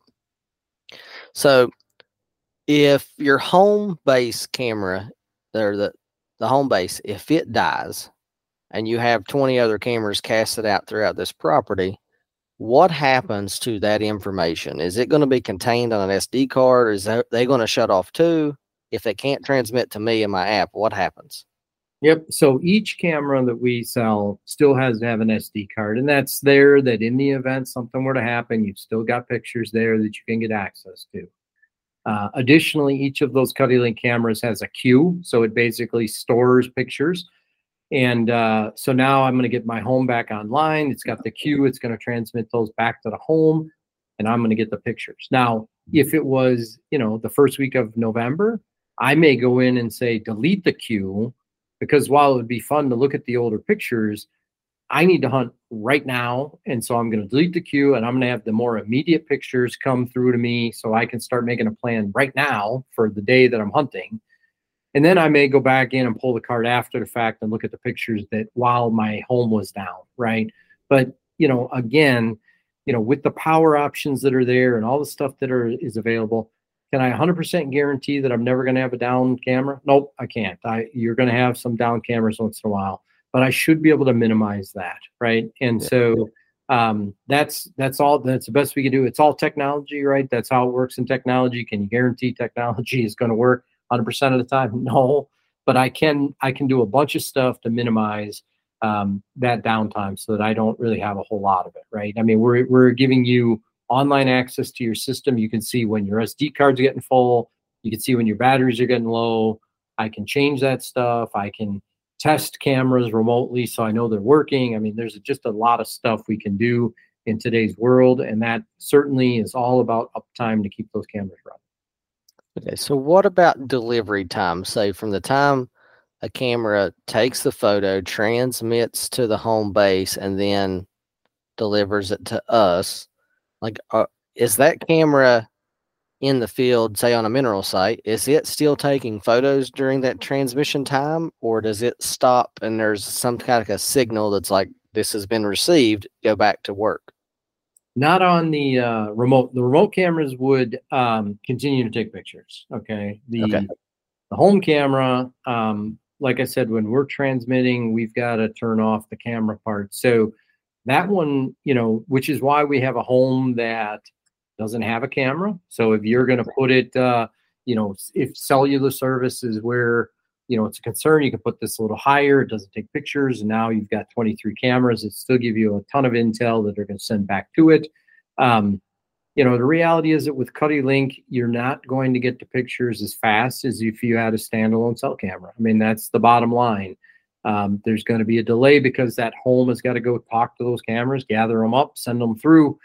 So if your home base camera, or the, the home base, if it dies and you have twenty other cameras casted out throughout this property, what happens to that information? Is it going to be contained on an S D card, or is that, they going to shut off too? If they can't transmit to me in my app, what happens? Yep. So each camera that we sell still has to have an S D card, and that's there that in the event something were to happen, you've still got pictures there that you can get access to. Uh, additionally, each of those CuddyLink cameras has a queue, so it basically stores pictures. And uh, so now I'm going to get my home back online. It's got the queue. It's going to transmit those back to the home, and I'm going to get the pictures. Now, if it was, you know, the first week of November, I may go in and say, delete the queue, because while it would be fun to look at the older pictures, I need to hunt right now. And so I'm going to delete the queue, and I'm going to have the more immediate pictures come through to me so I can start making a plan right now for the day that I'm hunting. And then I may go back in and pull the card after the fact and look at the pictures that while my home was down, right? But, you know, again, you know, with the power options that are there and all the stuff that are is available, can I one hundred percent guarantee that I'm never going to have a down camera? Nope, I can't. I You're going to have some down cameras once in a while, but I should be able to minimize that, right? And yeah. so um, that's that's all. That's the best we can do. It's all technology, right? That's how it works in technology. Can you guarantee technology is going to work one hundred percent of the time? No, but I can I can do a bunch of stuff to minimize um, that downtime so that I don't really have a whole lot of it, right? I mean, we're we're giving you online access to your system. You can see when your S D cards are getting full. You can see when your batteries are getting low. I can change that stuff. I can test cameras remotely so I know they're working. I mean, there's just a lot of stuff we can do in today's world, and that certainly is all about uptime to keep those cameras running. Okay, so what about delivery time? Say from the time a camera takes the photo, transmits to the home base, and then delivers it to us. Like, uh, is that camera in the field, say on a mineral site, is it still taking photos during that transmission time, or does it stop and there's some kind of a signal that's like, this has been received, go back to work? Not on the uh, remote. The remote cameras would um, continue to take pictures. Okay. The okay. the home camera, um, like I said, when we're transmitting, we've got to turn off the camera part. So that one, you know, which is why we have a home that doesn't have a camera. So if you're going to put it, uh, you know, if cellular service is where, you know, it's a concern, you can put this a little higher. It doesn't take pictures. And now you've got twenty-three cameras. It still give you a ton of intel that they're going to send back to it. Um, you know, the reality is that with CuddyLink, you're not going to get the pictures as fast as if you had a standalone cell camera. I mean, that's the bottom line. Um, there's going to be a delay because that home has got to go talk to those cameras, gather them up, send them through.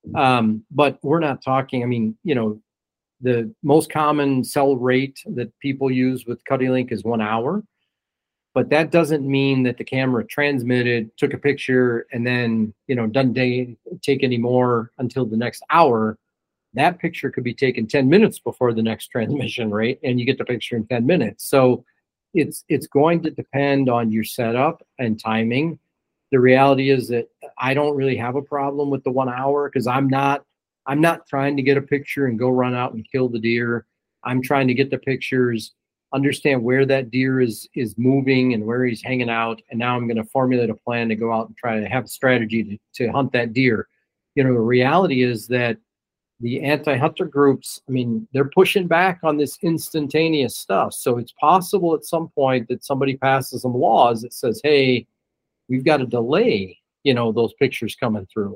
Um, but we're not talking, I mean, you know, the most common cell rate that people use with CuddyLink is one hour, but that doesn't mean that the camera transmitted, took a picture, and then, you know, doesn't take, take any more until the next hour. That picture could be taken ten minutes before the next transmission, right? And you get the picture in ten minutes. So it's it's going to depend on your setup and timing. The reality is that I don't really have a problem with the one hour because I'm not I'm not trying to get a picture and go run out and kill the deer. I'm trying to get the pictures, understand where that deer is is moving and where he's hanging out, and now I'm going to formulate a plan to go out and try to have a strategy to, to hunt that deer. You know, the reality is that the anti-hunter groups, I mean, they're pushing back on this instantaneous stuff. So it's possible at some point that somebody passes some laws that says, hey, we've got to delay, you know, those pictures coming through.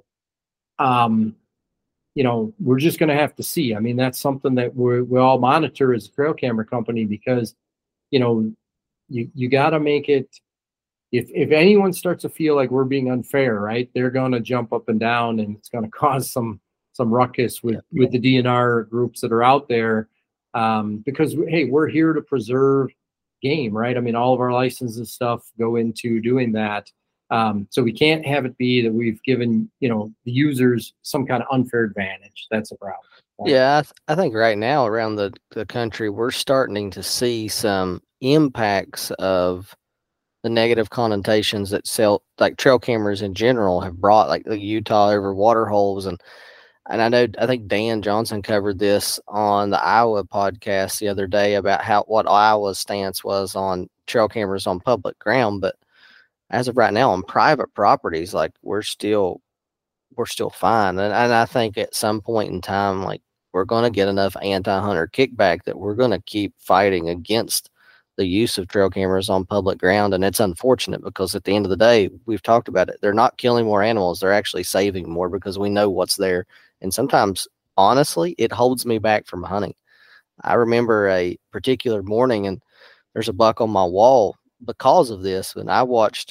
Um, you know, we're just going to have to see. I mean, that's something that we we all monitor as a trail camera company because, you know, you, you got to make it, if, if anyone starts to feel like we're being unfair, right, they're going to jump up and down and it's going to cause some some ruckus with, yeah. with the D N R groups that are out there um, because, hey, we're here to preserve game, right? I mean, all of our licenses and stuff go into doing that. Um, so we can't have it be that we've given, you know, the users some kind of unfair advantage. That's a problem. Right? Yeah, I, th- I think right now around the, the country, we're starting to see some impacts of the negative connotations that sell, like trail cameras in general have brought, like the Utah over water holes. And And I know, I think Dan Johnson covered this on the Iowa podcast the other day about how, what Iowa's stance was on trail cameras on public ground. But as of right now on private properties, like we're still, we're still fine. And, and I think at some point in time, like we're going to get enough anti-hunter kickback that we're going to keep fighting against the use of trail cameras on public ground. And it's unfortunate because at the end of the day, we've talked about it. They're not killing more animals. They're actually saving more because we know what's there. And sometimes, honestly, it holds me back from hunting. I remember a particular morning and there's a buck on my wall because of this. And I watched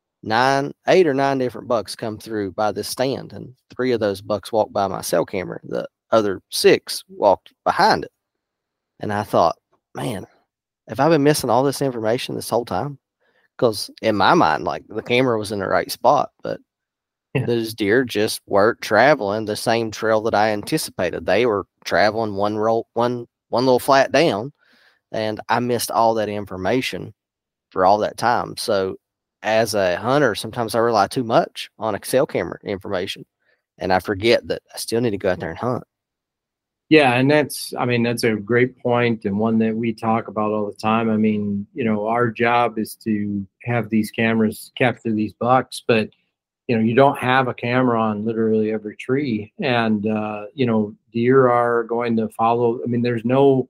nine, eight or nine different bucks come through by this stand. And three of those bucks walked by my cell camera. The other six walked behind it. And I thought, man, have I been missing all this information this whole time? Because in my mind, like the camera was in the right spot, but yeah. Those deer just weren't traveling the same trail that I anticipated. They were traveling one roll, one, one little flat down, and I missed all that information for all that time. So as a hunter, sometimes I rely too much on Excel camera information, and I forget that I still need to go out there and hunt. Yeah, and that's, I mean, that's a great point and one that we talk about all the time. I mean, you know, our job is to have these cameras capture these bucks, but you know, you don't have a camera on literally every tree. And, uh, you know, deer are going to follow. I mean, there's no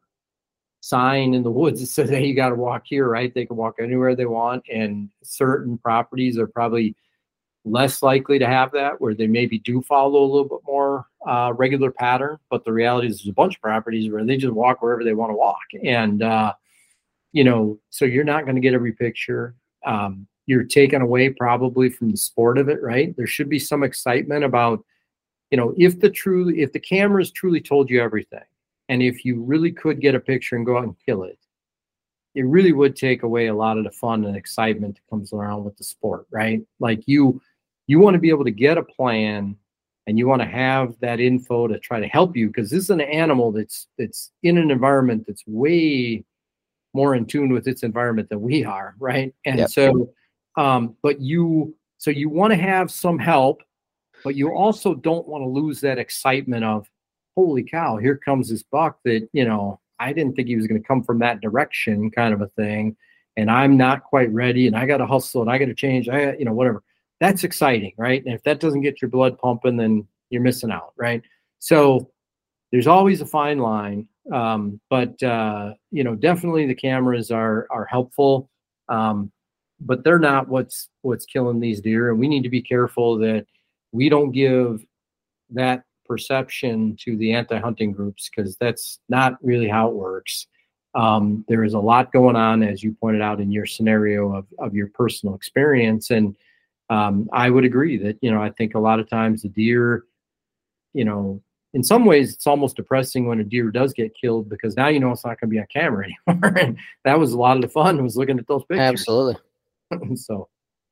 sign in the woods that says, hey, you got to walk here, right? They can walk anywhere they want. And certain properties are probably less likely to have that, where they maybe do follow a little bit more uh, regular pattern. But the reality is there's a bunch of properties where they just walk wherever they want to walk. And, uh, you know, so you're not going to get every picture. Um, You're taken away probably from the sport of it, right? There should be some excitement about, you know, if the true, if the cameras truly told you everything, and if you really could get a picture and go out and kill it, it really would take away a lot of the fun and excitement that comes around with the sport, right? Like you, you want to be able to get a plan, and you want to have that info to try to help you, because this is an animal that's that's in an environment that's way more in tune with its environment than we are, right? And yep. so. Um, but you, so you want to have some help, but you also don't want to lose that excitement of, holy cow, here comes this buck that, you know, I didn't think he was going to come from that direction, kind of a thing. And I'm not quite ready, and I got to hustle, and I got to change. I, you know, whatever. That's exciting, right? And if that doesn't get your blood pumping, then you're missing out, right? So there's always a fine line. Um, but, uh, you know, definitely the cameras are, are helpful. Um, but they're not what's what's killing these deer. And we need to be careful that we don't give that perception to the anti-hunting groups, because that's not really how it works. Um, there is a lot going on, as you pointed out in your scenario of, of your personal experience. And um, I would agree that, you know, I think a lot of times the deer, you know, in some ways it's almost depressing when a deer does get killed, because now you know it's not going to be on camera anymore. And that was a lot of the fun, was looking at those pictures. Absolutely. So,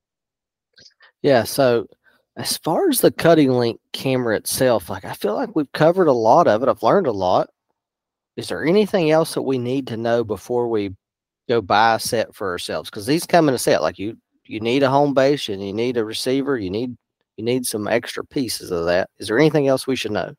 yeah. So as far as the Cutting Link camera itself, like I feel like we've covered a lot of it. I've learned a lot. Is there anything else that we need to know before we go buy a set for ourselves? Because these come in a set. Like you, you need a home base and you need a receiver. You need you need some extra pieces of that. Is there anything else we should know?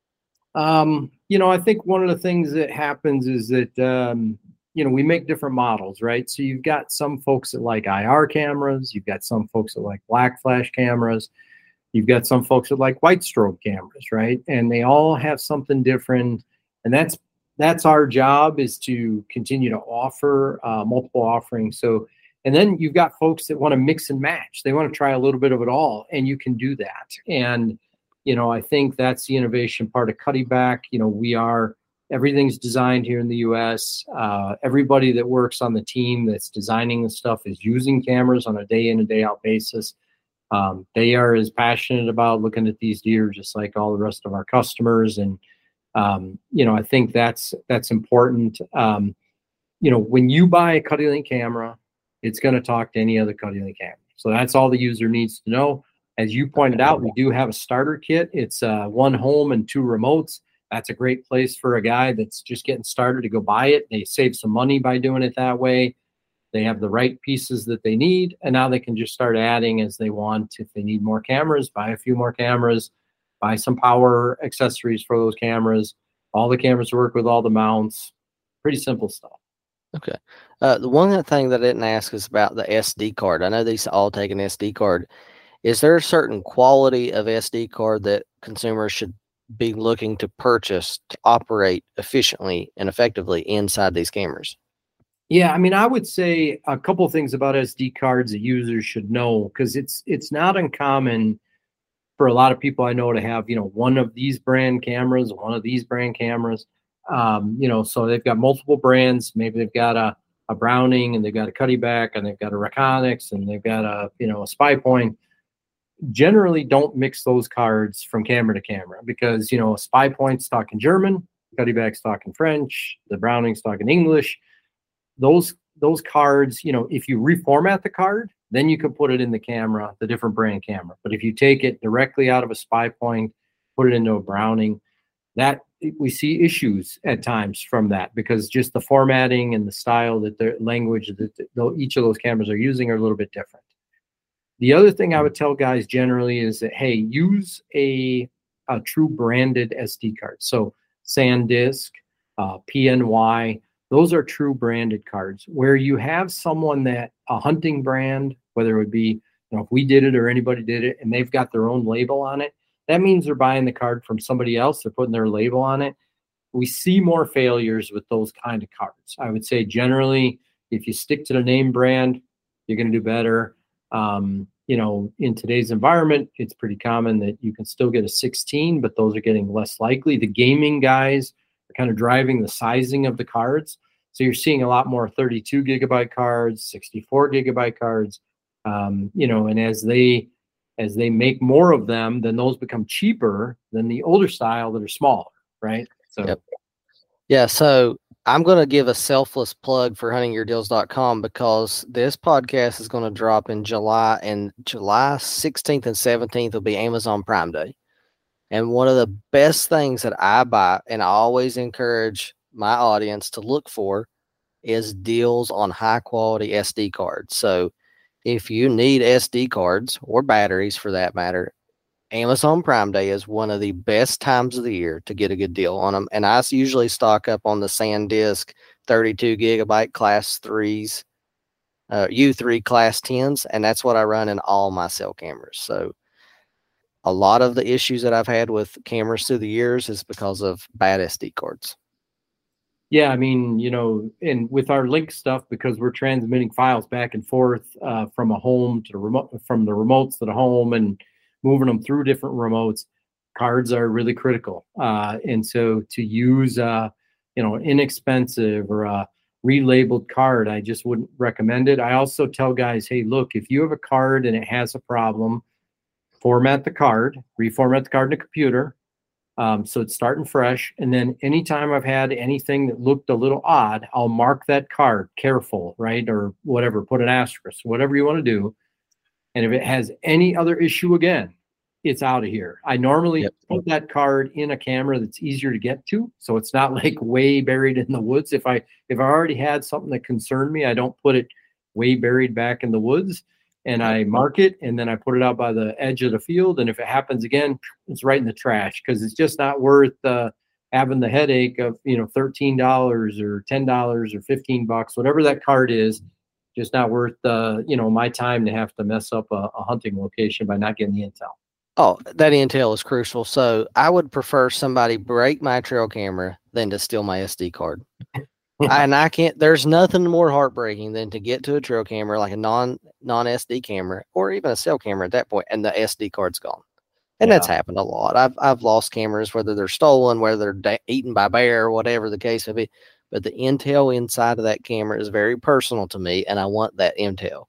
Um, you know, I think one of the things that happens is that, um, you know, we make different models, right? So you've got some folks that like I R cameras. You've got some folks that like black flash cameras. You've got some folks that like white strobe cameras, right? And they all have something different. And that's, that's our job, is to continue to offer uh, multiple offerings. So, and then you've got folks that want to mix and match. They want to try a little bit of it all, and you can do that. And you know, I think that's the innovation part of Cuddeback. You know, we are, everything's designed here in the U S. Uh, everybody that works on the team that's designing the stuff is using cameras on a day in and day out basis. Um, they are as passionate about looking at these deer just like all the rest of our customers. And, um, you know, I think that's, that's important. Um, you know, when you buy a CuddeLink camera, it's going to talk to any other CuddeLink camera. So that's all the user needs to know. As you pointed out, we do have a starter kit. It's uh, one home and two remotes. That's a great place for a guy that's just getting started to go buy it. They save some money by doing it that way. They have the right pieces that they need, and now they can just start adding as they want. If they need more cameras, buy a few more cameras, buy some power accessories for those cameras. All the cameras work with all the mounts. Pretty simple stuff. Okay. Uh, the one thing that I didn't ask is about the S D card. I know these all take an S D card. Is there a certain quality of S D card that consumers should be looking to purchase to operate efficiently and effectively inside these cameras? Yeah, I mean, I would say a couple of things about S D cards that users should know, because it's it's not uncommon for a lot of people I know to have, you know, one of these brand cameras, one of these brand cameras. Um, you know, so they've got multiple brands. Maybe they've got a, a Browning, and they've got a Cuddeback, and they've got a Reconyx, and they've got a, you know, a Spy Point. Generally don't mix those cards from camera to camera, because, you know, a Spy Point's talking German, Cuddeback's talking French, the Browning's talking English. Those those cards, you know, if you reformat the card, then you can put it in the camera, the different brand camera. But if you take it directly out of a Spy Point, put it into a Browning, that we see issues at times from that, because just the formatting and the style that the language that each of those cameras are using are a little bit different. The other thing I would tell guys generally is that, hey, use a, a true branded S D card. So SanDisk, uh, P N Y, those are true branded cards. Where you have someone that, a hunting brand, whether it would be, you know, if we did it or anybody did it, and they've got their own label on it, that means they're buying the card from somebody else. They're putting their label on it. We see more failures with those kind of cards. I would say generally, if you stick to the name brand, you're going to do better. Um, you know, in today's environment, it's pretty common that you can still get a sixteen, but those are getting less likely. The gaming guys are kind of driving the sizing of the cards. So you're seeing a lot more thirty-two gigabyte cards, sixty-four gigabyte cards, um, you know, and as they, as they make more of them, then those become cheaper than the older style that are smaller, right? So, yep. Yeah. So I'm going to give a selfless plug for hunting your deals dot com, because this podcast is going to drop in July, and July sixteenth and seventeenth will be Amazon Prime Day. And one of the best things that I buy, and I always encourage my audience to look for, is deals on high quality S D cards. So if you need S D cards, or batteries for that matter, Amazon Prime Day is one of the best times of the year to get a good deal on them. And I usually stock up on the SanDisk thirty-two gigabyte class threes, uh, U three class tens, and that's what I run in all my cell cameras. So a lot of the issues that I've had with cameras through the years is because of bad S D cards. Yeah, I mean, you know, and with our link stuff, because we're transmitting files back and forth uh, from a home to the remote, from the remotes to the home, and moving them through different remotes, cards are really critical. Uh, and so to use, uh, you know, an inexpensive or a relabeled card, I just wouldn't recommend it. I also tell guys, hey, look, if you have a card and it has a problem, format the card, reformat the card in the computer. Um, so it's starting fresh. And then anytime I've had anything that looked a little odd, I'll mark that card careful, right? Or whatever, put an asterisk, whatever you want to do. And if it has any other issue again, it's out of here. I normally Yep. put that card in a camera that's easier to get to, so it's not like way buried in the woods. If I if I already had something that concerned me, I don't put it way buried back in the woods, and I mark it, and then I put it out by the edge of the field. And if it happens again, it's right in the trash, because it's just not worth uh, having the headache of, you know, thirteen dollars or ten dollars or fifteen bucks, whatever that card is. Just not worth uh, you know, my time to have to mess up a, a hunting location by not getting the intel. Oh, that intel is crucial. So I would prefer somebody break my trail camera than to steal my S D card. I, and I can't, there's nothing more heartbreaking than to get to a trail camera, like a non, non S D camera, or even a cell camera at that point, and the S D card's gone. And Yeah. that's happened a lot. I've, I've lost cameras, whether they're stolen, whether they're da- eaten by bear, whatever the case may be. But the intel inside of that camera is very personal to me, and I want that intel.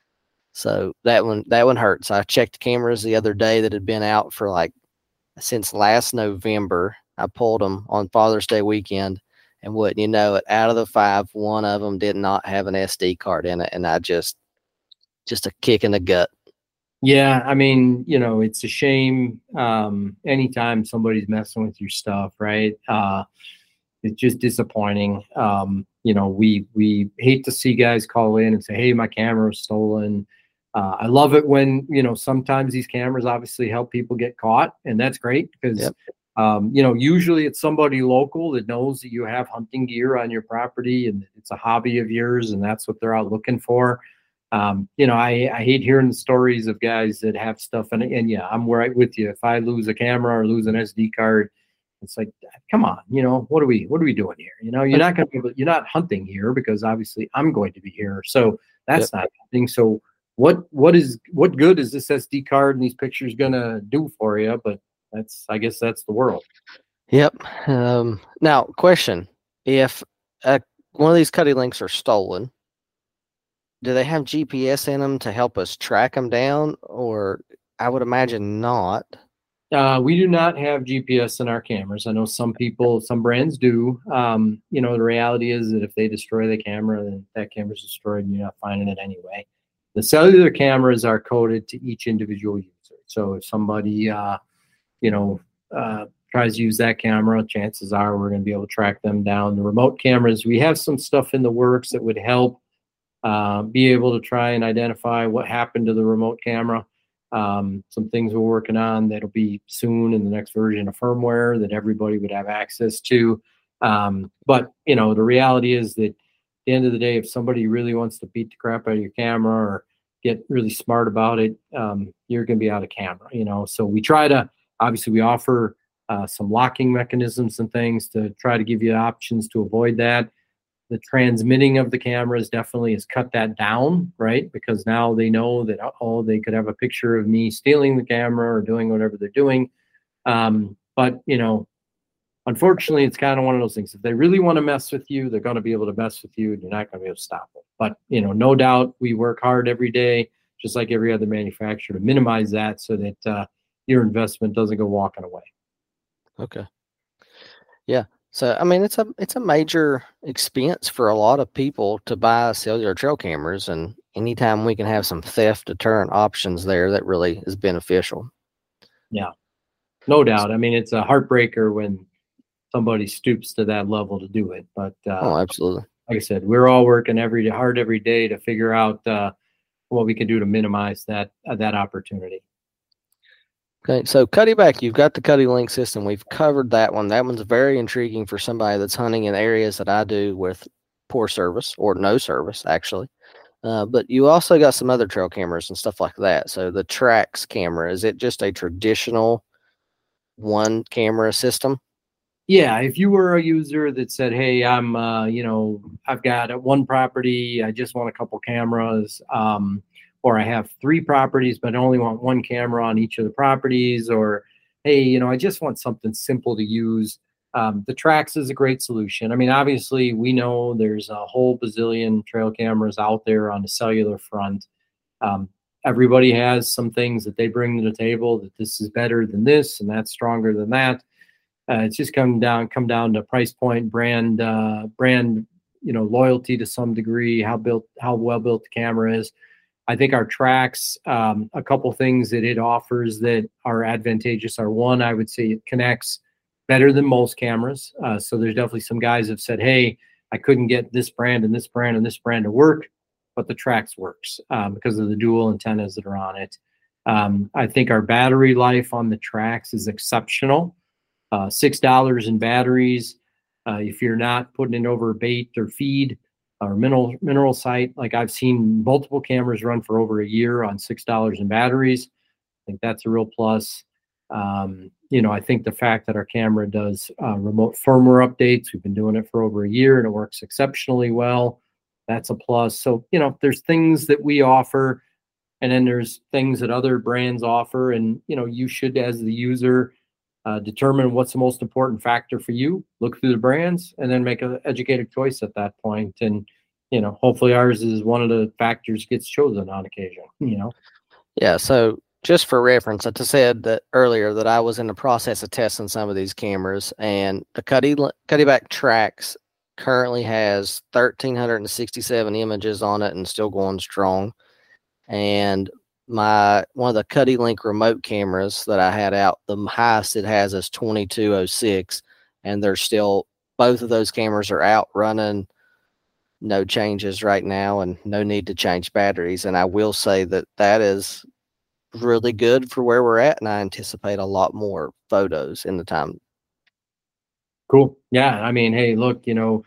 So that one, that one hurts. I checked cameras the other day that had been out for like since last November. I pulled them on Father's Day weekend, and wouldn't you know it, out of the five, one of them did not have an S D card in it, and I just, just a kick in the gut. Yeah, I mean, you know, it's a shame. Um, anytime somebody's messing with your stuff, right? Uh, it's just disappointing. Um, you know, we we hate to see guys call in and say, "Hey, my camera was stolen." Uh, I love it when, you know, sometimes these cameras obviously help people get caught, and that's great because, Yep. um, you know, usually it's somebody local that knows that you have hunting gear on your property and it's a hobby of yours, and that's what they're out looking for. Um, you know, I, I hate hearing the stories of guys that have stuff, and, and yeah, I'm right with you. If I lose a camera or lose an S D card, it's like, come on, you know, what are we, what are we doing here? You know, you're not going to be able, you're not hunting here because obviously I'm going to be here. So that's Yep. not happening. So what, what is, what good is this S D card and these pictures going to do for you? But that's, I guess that's the world. Yep. Um, now, question: if uh, one of these Cuddy links are stolen, do they have G P S in them to help us track them down? Or I would imagine not. Uh, we do not have G P S in our cameras. I know some people, some brands do. Um, you know, the reality is that if they destroy the camera, then that camera's destroyed and you're not finding it anyway. The cellular cameras are coded to each individual user. So if somebody, uh, you know, uh, tries to use that camera, chances are we're going to be able to track them down. The remote cameras, we have some stuff in the works that would help uh, be able to try and identify what happened to the remote camera. Um, some things we're working on that'll be soon in the next version of firmware that everybody would have access to. Um, but, you know, the reality is that at the end of the day, if somebody really wants to beat the crap out of your camera or get really smart about it, um, you're going to be out of camera, you know. So we try to, obviously we offer uh, some locking mechanisms and things to try to give you options to avoid that. The transmitting of the cameras definitely has cut that down, right? Because now they know that, oh, they could have a picture of me stealing the camera or doing whatever they're doing. Um, but, you know, unfortunately, it's kind of one of those things. If they really want to mess with you, they're going to be able to mess with you, and you're not going to be able to stop them. But, you know, no doubt we work hard every day, just like every other manufacturer, to minimize that so that uh, your investment doesn't go walking away. Okay. Yeah. So, I mean, it's a it's a major expense for a lot of people to buy cellular trail cameras, and anytime we can have some theft deterrent options there, that really is beneficial. Yeah, no doubt. I mean, it's a heartbreaker when somebody stoops to that level to do it. But uh, oh, absolutely. Like I said, we're all working every hard every day to figure out uh, what we can do to minimize that uh, that opportunity. Okay, so Cuddy Back, you've got the Cuddy Link system. We've covered that one. That one's very intriguing for somebody that's hunting in areas that I do with poor service or no service, actually. Uh, but you also got some other trail cameras and stuff like that. So the Trax camera, is it just a traditional one camera system? Yeah, if you were a user that said, hey, I'm, uh, you know, I've got one property, I just want a couple cameras, um, or I have three properties, but I only want one camera on each of the properties, or, hey, you know, I just want something simple to use. Um, the Trax is a great solution. I mean, obviously, we know there's a whole bazillion trail cameras out there on the cellular front. Um, everybody has some things that they bring to the table that this is better than this, and that's stronger than that. Uh, it's just come down, come down to price point, brand, uh, brand, you know, loyalty to some degree, how built, how well built the camera is. I think our Trax, um, a couple things that it offers that are advantageous are, one, I would say it connects better than most cameras. Uh, so there's definitely some guys have said, hey, I couldn't get this brand and this brand and this brand to work, but the Trax works um, because of the dual antennas that are on it. Um, I think our battery life on the Trax is exceptional. Uh, six dollars in batteries. Uh, if you're not putting it over bait or feed or mineral mineral site, like I've seen multiple cameras run for over a year on six dollars in batteries. I think that's a real plus. Um, you know, I think the fact that our camera does uh, remote firmware updates, we've been doing it for over a year and it works exceptionally well. That's a plus. So, you know, there's things that we offer, and then there's things that other brands offer. And, you know, you should, as the user, uh, determine what's the most important factor for you, look through the brands, and then make an educated choice at that point. And, you know, hopefully ours is one of the factors gets chosen on occasion, you know? Yeah. So just for reference, I just said that earlier that I was in the process of testing some of these cameras, and the Cuddy, Cuddyback Trax currently has one thousand three hundred sixty-seven images on it and still going strong. And my one of the CuddyLink remote cameras that I had out, the highest it has is twenty-two oh six, and they're still, both of those cameras are out running, no changes right now, and no need to change batteries. And I will say that that is really good for where we're at, and I anticipate a lot more photos in the time. Cool. Yeah. I mean, hey, look, you know,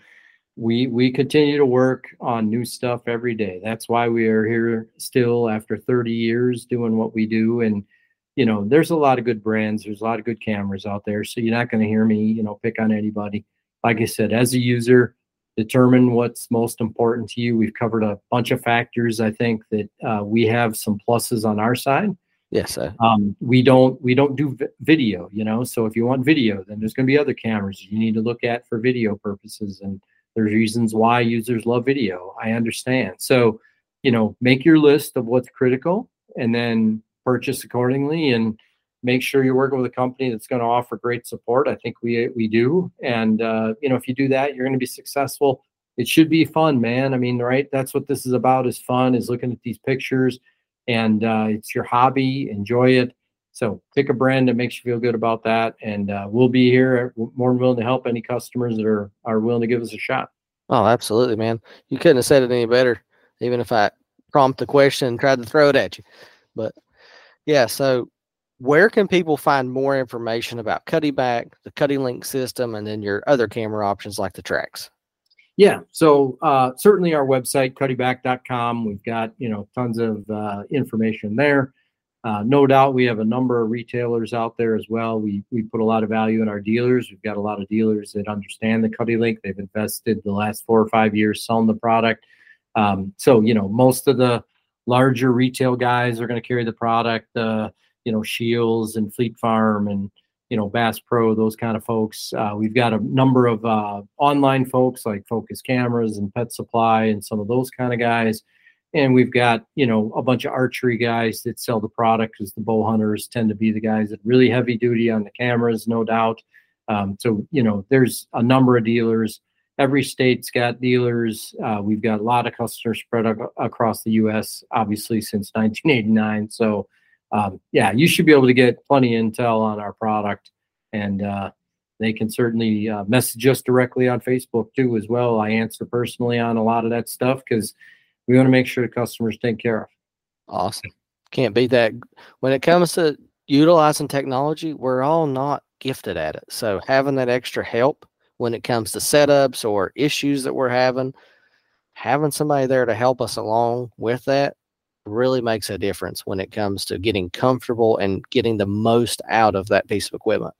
we we continue to work on new stuff every day. That's why we are here still after thirty years doing what we do. And, you know, there's a lot of good brands. There's a lot of good cameras out there. So you're not going to hear me, you know, pick on anybody. Like I said, as a user, determine what's most important to you. We've covered a bunch of factors. I think that uh, we have some pluses on our side. Yes, sir. Um, we don't we don't do vi- video, you know. So if you want video, then there's going to be other cameras you need to look at for video purposes. And there's reasons why users love video. I understand. So, you know, make your list of what's critical and then purchase accordingly, and make sure you're working with a company that's going to offer great support. I think we we do. And, uh, you know, if you do that, you're going to be successful. It should be fun, man. I mean, right. That's what this is about, is fun, is looking at these pictures, and uh, it's your hobby. Enjoy it. So pick a brand that makes you feel good about that. And uh, we'll be here, more than willing to help any customers that are, are willing to give us a shot. Oh, absolutely, man. You couldn't have said it any better, even if I prompt the question and tried to throw it at you. But yeah, so where can people find more information about Cuddyback, the CuddyLink system, and then your other camera options like the Trax? Yeah, so uh, certainly our website, cuddyback dot com. We've got, you know, tons of uh, information there. Uh, no doubt we have a number of retailers out there as well. We we put a lot of value in our dealers. We've got a lot of dealers that understand the CuddyLink. They've invested the last four or five years selling the product. Um, so, you know, most of the larger retail guys are going to carry the product, uh, you know, Shields and Fleet Farm and, you know, Bass Pro, those kind of folks. Uh, we've got a number of uh, online folks like Focus Cameras and Pet Supply and some of those kind of guys. And we've got, you know, a bunch of archery guys that sell the product, because the bow hunters tend to be the guys that really heavy duty on the cameras, no doubt. Um, so, you know, there's a number of dealers. Every state's got dealers. Uh, we've got a lot of customers spread ac- across the U S, obviously, since nineteen eighty-nine. So, um, yeah, you should be able to get plenty of intel on our product. And uh, they can certainly uh, message us directly on Facebook, too, as well. I answer personally on a lot of that stuff, because we want to make sure the customers take care of. Awesome. Can't beat that. When it comes to utilizing technology, we're all not gifted at it. So having that extra help when it comes to setups or issues that we're having, having somebody there to help us along with that really makes a difference when it comes to getting comfortable and getting the most out of that piece of equipment.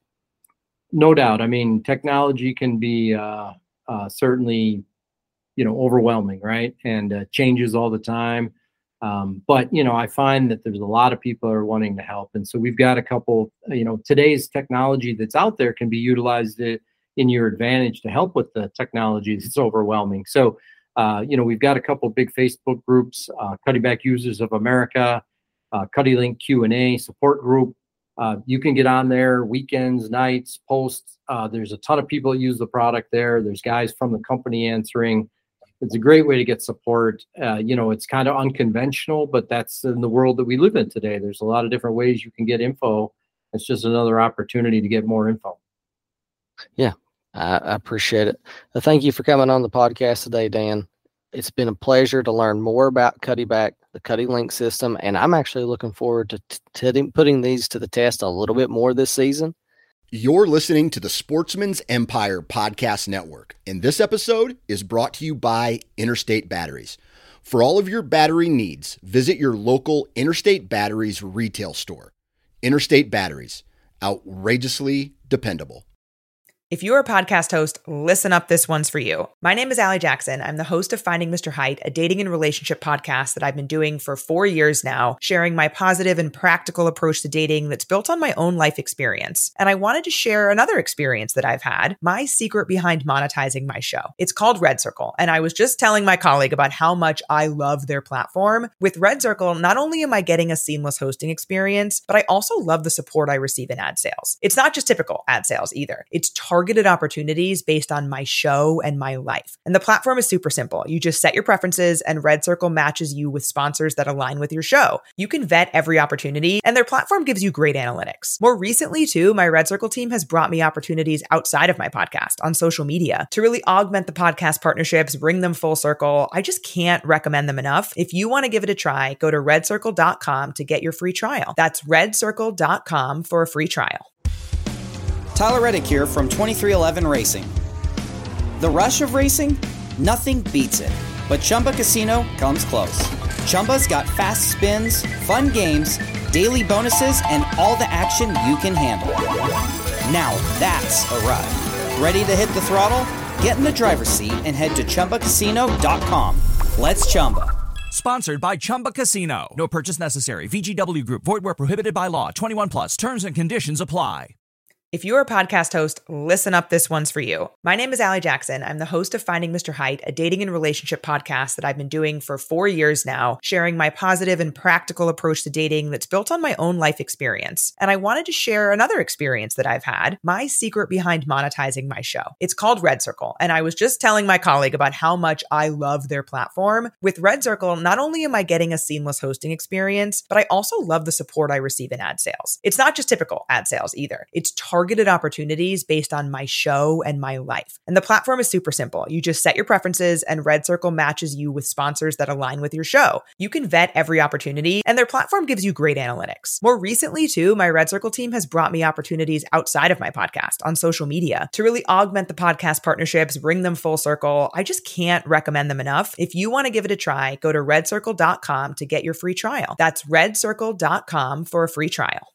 No doubt. I mean, technology can be uh, uh, certainly, you know, overwhelming, right? And uh, changes all the time. Um, but, you know, I find that there's a lot of people that are wanting to help. And so we've got a couple, you know, today's technology that's out there can be utilized in your advantage to help with the technology that's overwhelming. So, uh, you know, we've got a couple big Facebook groups, uh, Cuddyback Users of America, uh, CuddyLink Q and A support group. Uh, you can get on there weekends, nights, posts. Uh, there's a ton of people that use the product there. There's guys from the company answering. it's a great way to get support. Uh, you know, it's kind of unconventional, but that's in the world that we live in today. There's a lot of different ways you can get info. It's just another opportunity to get more info. Yeah, I, I appreciate it. Uh, thank you for coming on the podcast today, Dan. It's been a pleasure to learn more about Cuddeback, the CuddeLink system, and I'm actually looking forward to t- t- putting these to the test a little bit more this season. You're listening to the Sportsman's Empire Podcast Network, and this episode is brought to you by Interstate Batteries. For all of your battery needs, visit your local Interstate Batteries retail store. Interstate Batteries, outrageously dependable. If you're a podcast host, listen up, this one's for you. My name is Allie Jackson. I'm the host of Finding Mister Height, a dating and relationship podcast that I've been doing for four years now, sharing my positive and practical approach to dating that's built on my own life experience. And I wanted to share another experience that I've had, my secret behind monetizing my show. It's called Red Circle, and I was just telling my colleague about how much I love their platform. With Red Circle, not only am I getting a seamless hosting experience, but I also love the support I receive in ad sales. It's not just typical ad sales either. It's targeted targeted opportunities based on my show and my life. And the platform is super simple. You just set your preferences and Red Circle matches you with sponsors that align with your show. You can vet every opportunity and their platform gives you great analytics. More recently too, my Red Circle team has brought me opportunities outside of my podcast on social media to really augment the podcast partnerships, bring them full circle. I just can't recommend them enough. If you want to give it a try, go to red circle dot com to get your free trial. That's red circle dot com for a free trial. Tyler Reddick here from twenty-three eleven Racing. The rush of racing? Nothing beats it. But Chumba Casino comes close. Chumba's got fast spins, fun games, daily bonuses, and all the action you can handle. Now that's a ride. Ready to hit the throttle? Get in the driver's seat and head to chumba casino dot com. Let's Chumba. Sponsored by Chumba Casino. No purchase necessary. V G W Group. Void where prohibited by law. twenty-one plus. Terms and conditions apply. If you're a podcast host, listen up, this one's for you. My name is Allie Jackson. I'm the host of Finding Mister Height, a dating and relationship podcast that I've been doing for four years now, sharing my positive and practical approach to dating that's built on my own life experience. And I wanted to share another experience that I've had, my secret behind monetizing my show. It's called Red Circle, and I was just telling my colleague about how much I love their platform. With Red Circle, not only am I getting a seamless hosting experience, but I also love the support I receive in ad sales. It's not just typical ad sales either. It's targeted opportunities based on my show and my life. And the platform is super simple. You just set your preferences and Red Circle matches you with sponsors that align with your show. You can vet every opportunity and their platform gives you great analytics. More recently too, my Red Circle team has brought me opportunities outside of my podcast on social media to really augment the podcast partnerships, bring them full circle. I just can't recommend them enough. If you want to give it a try, go to red circle dot com to get your free trial. That's red circle dot com for a free trial.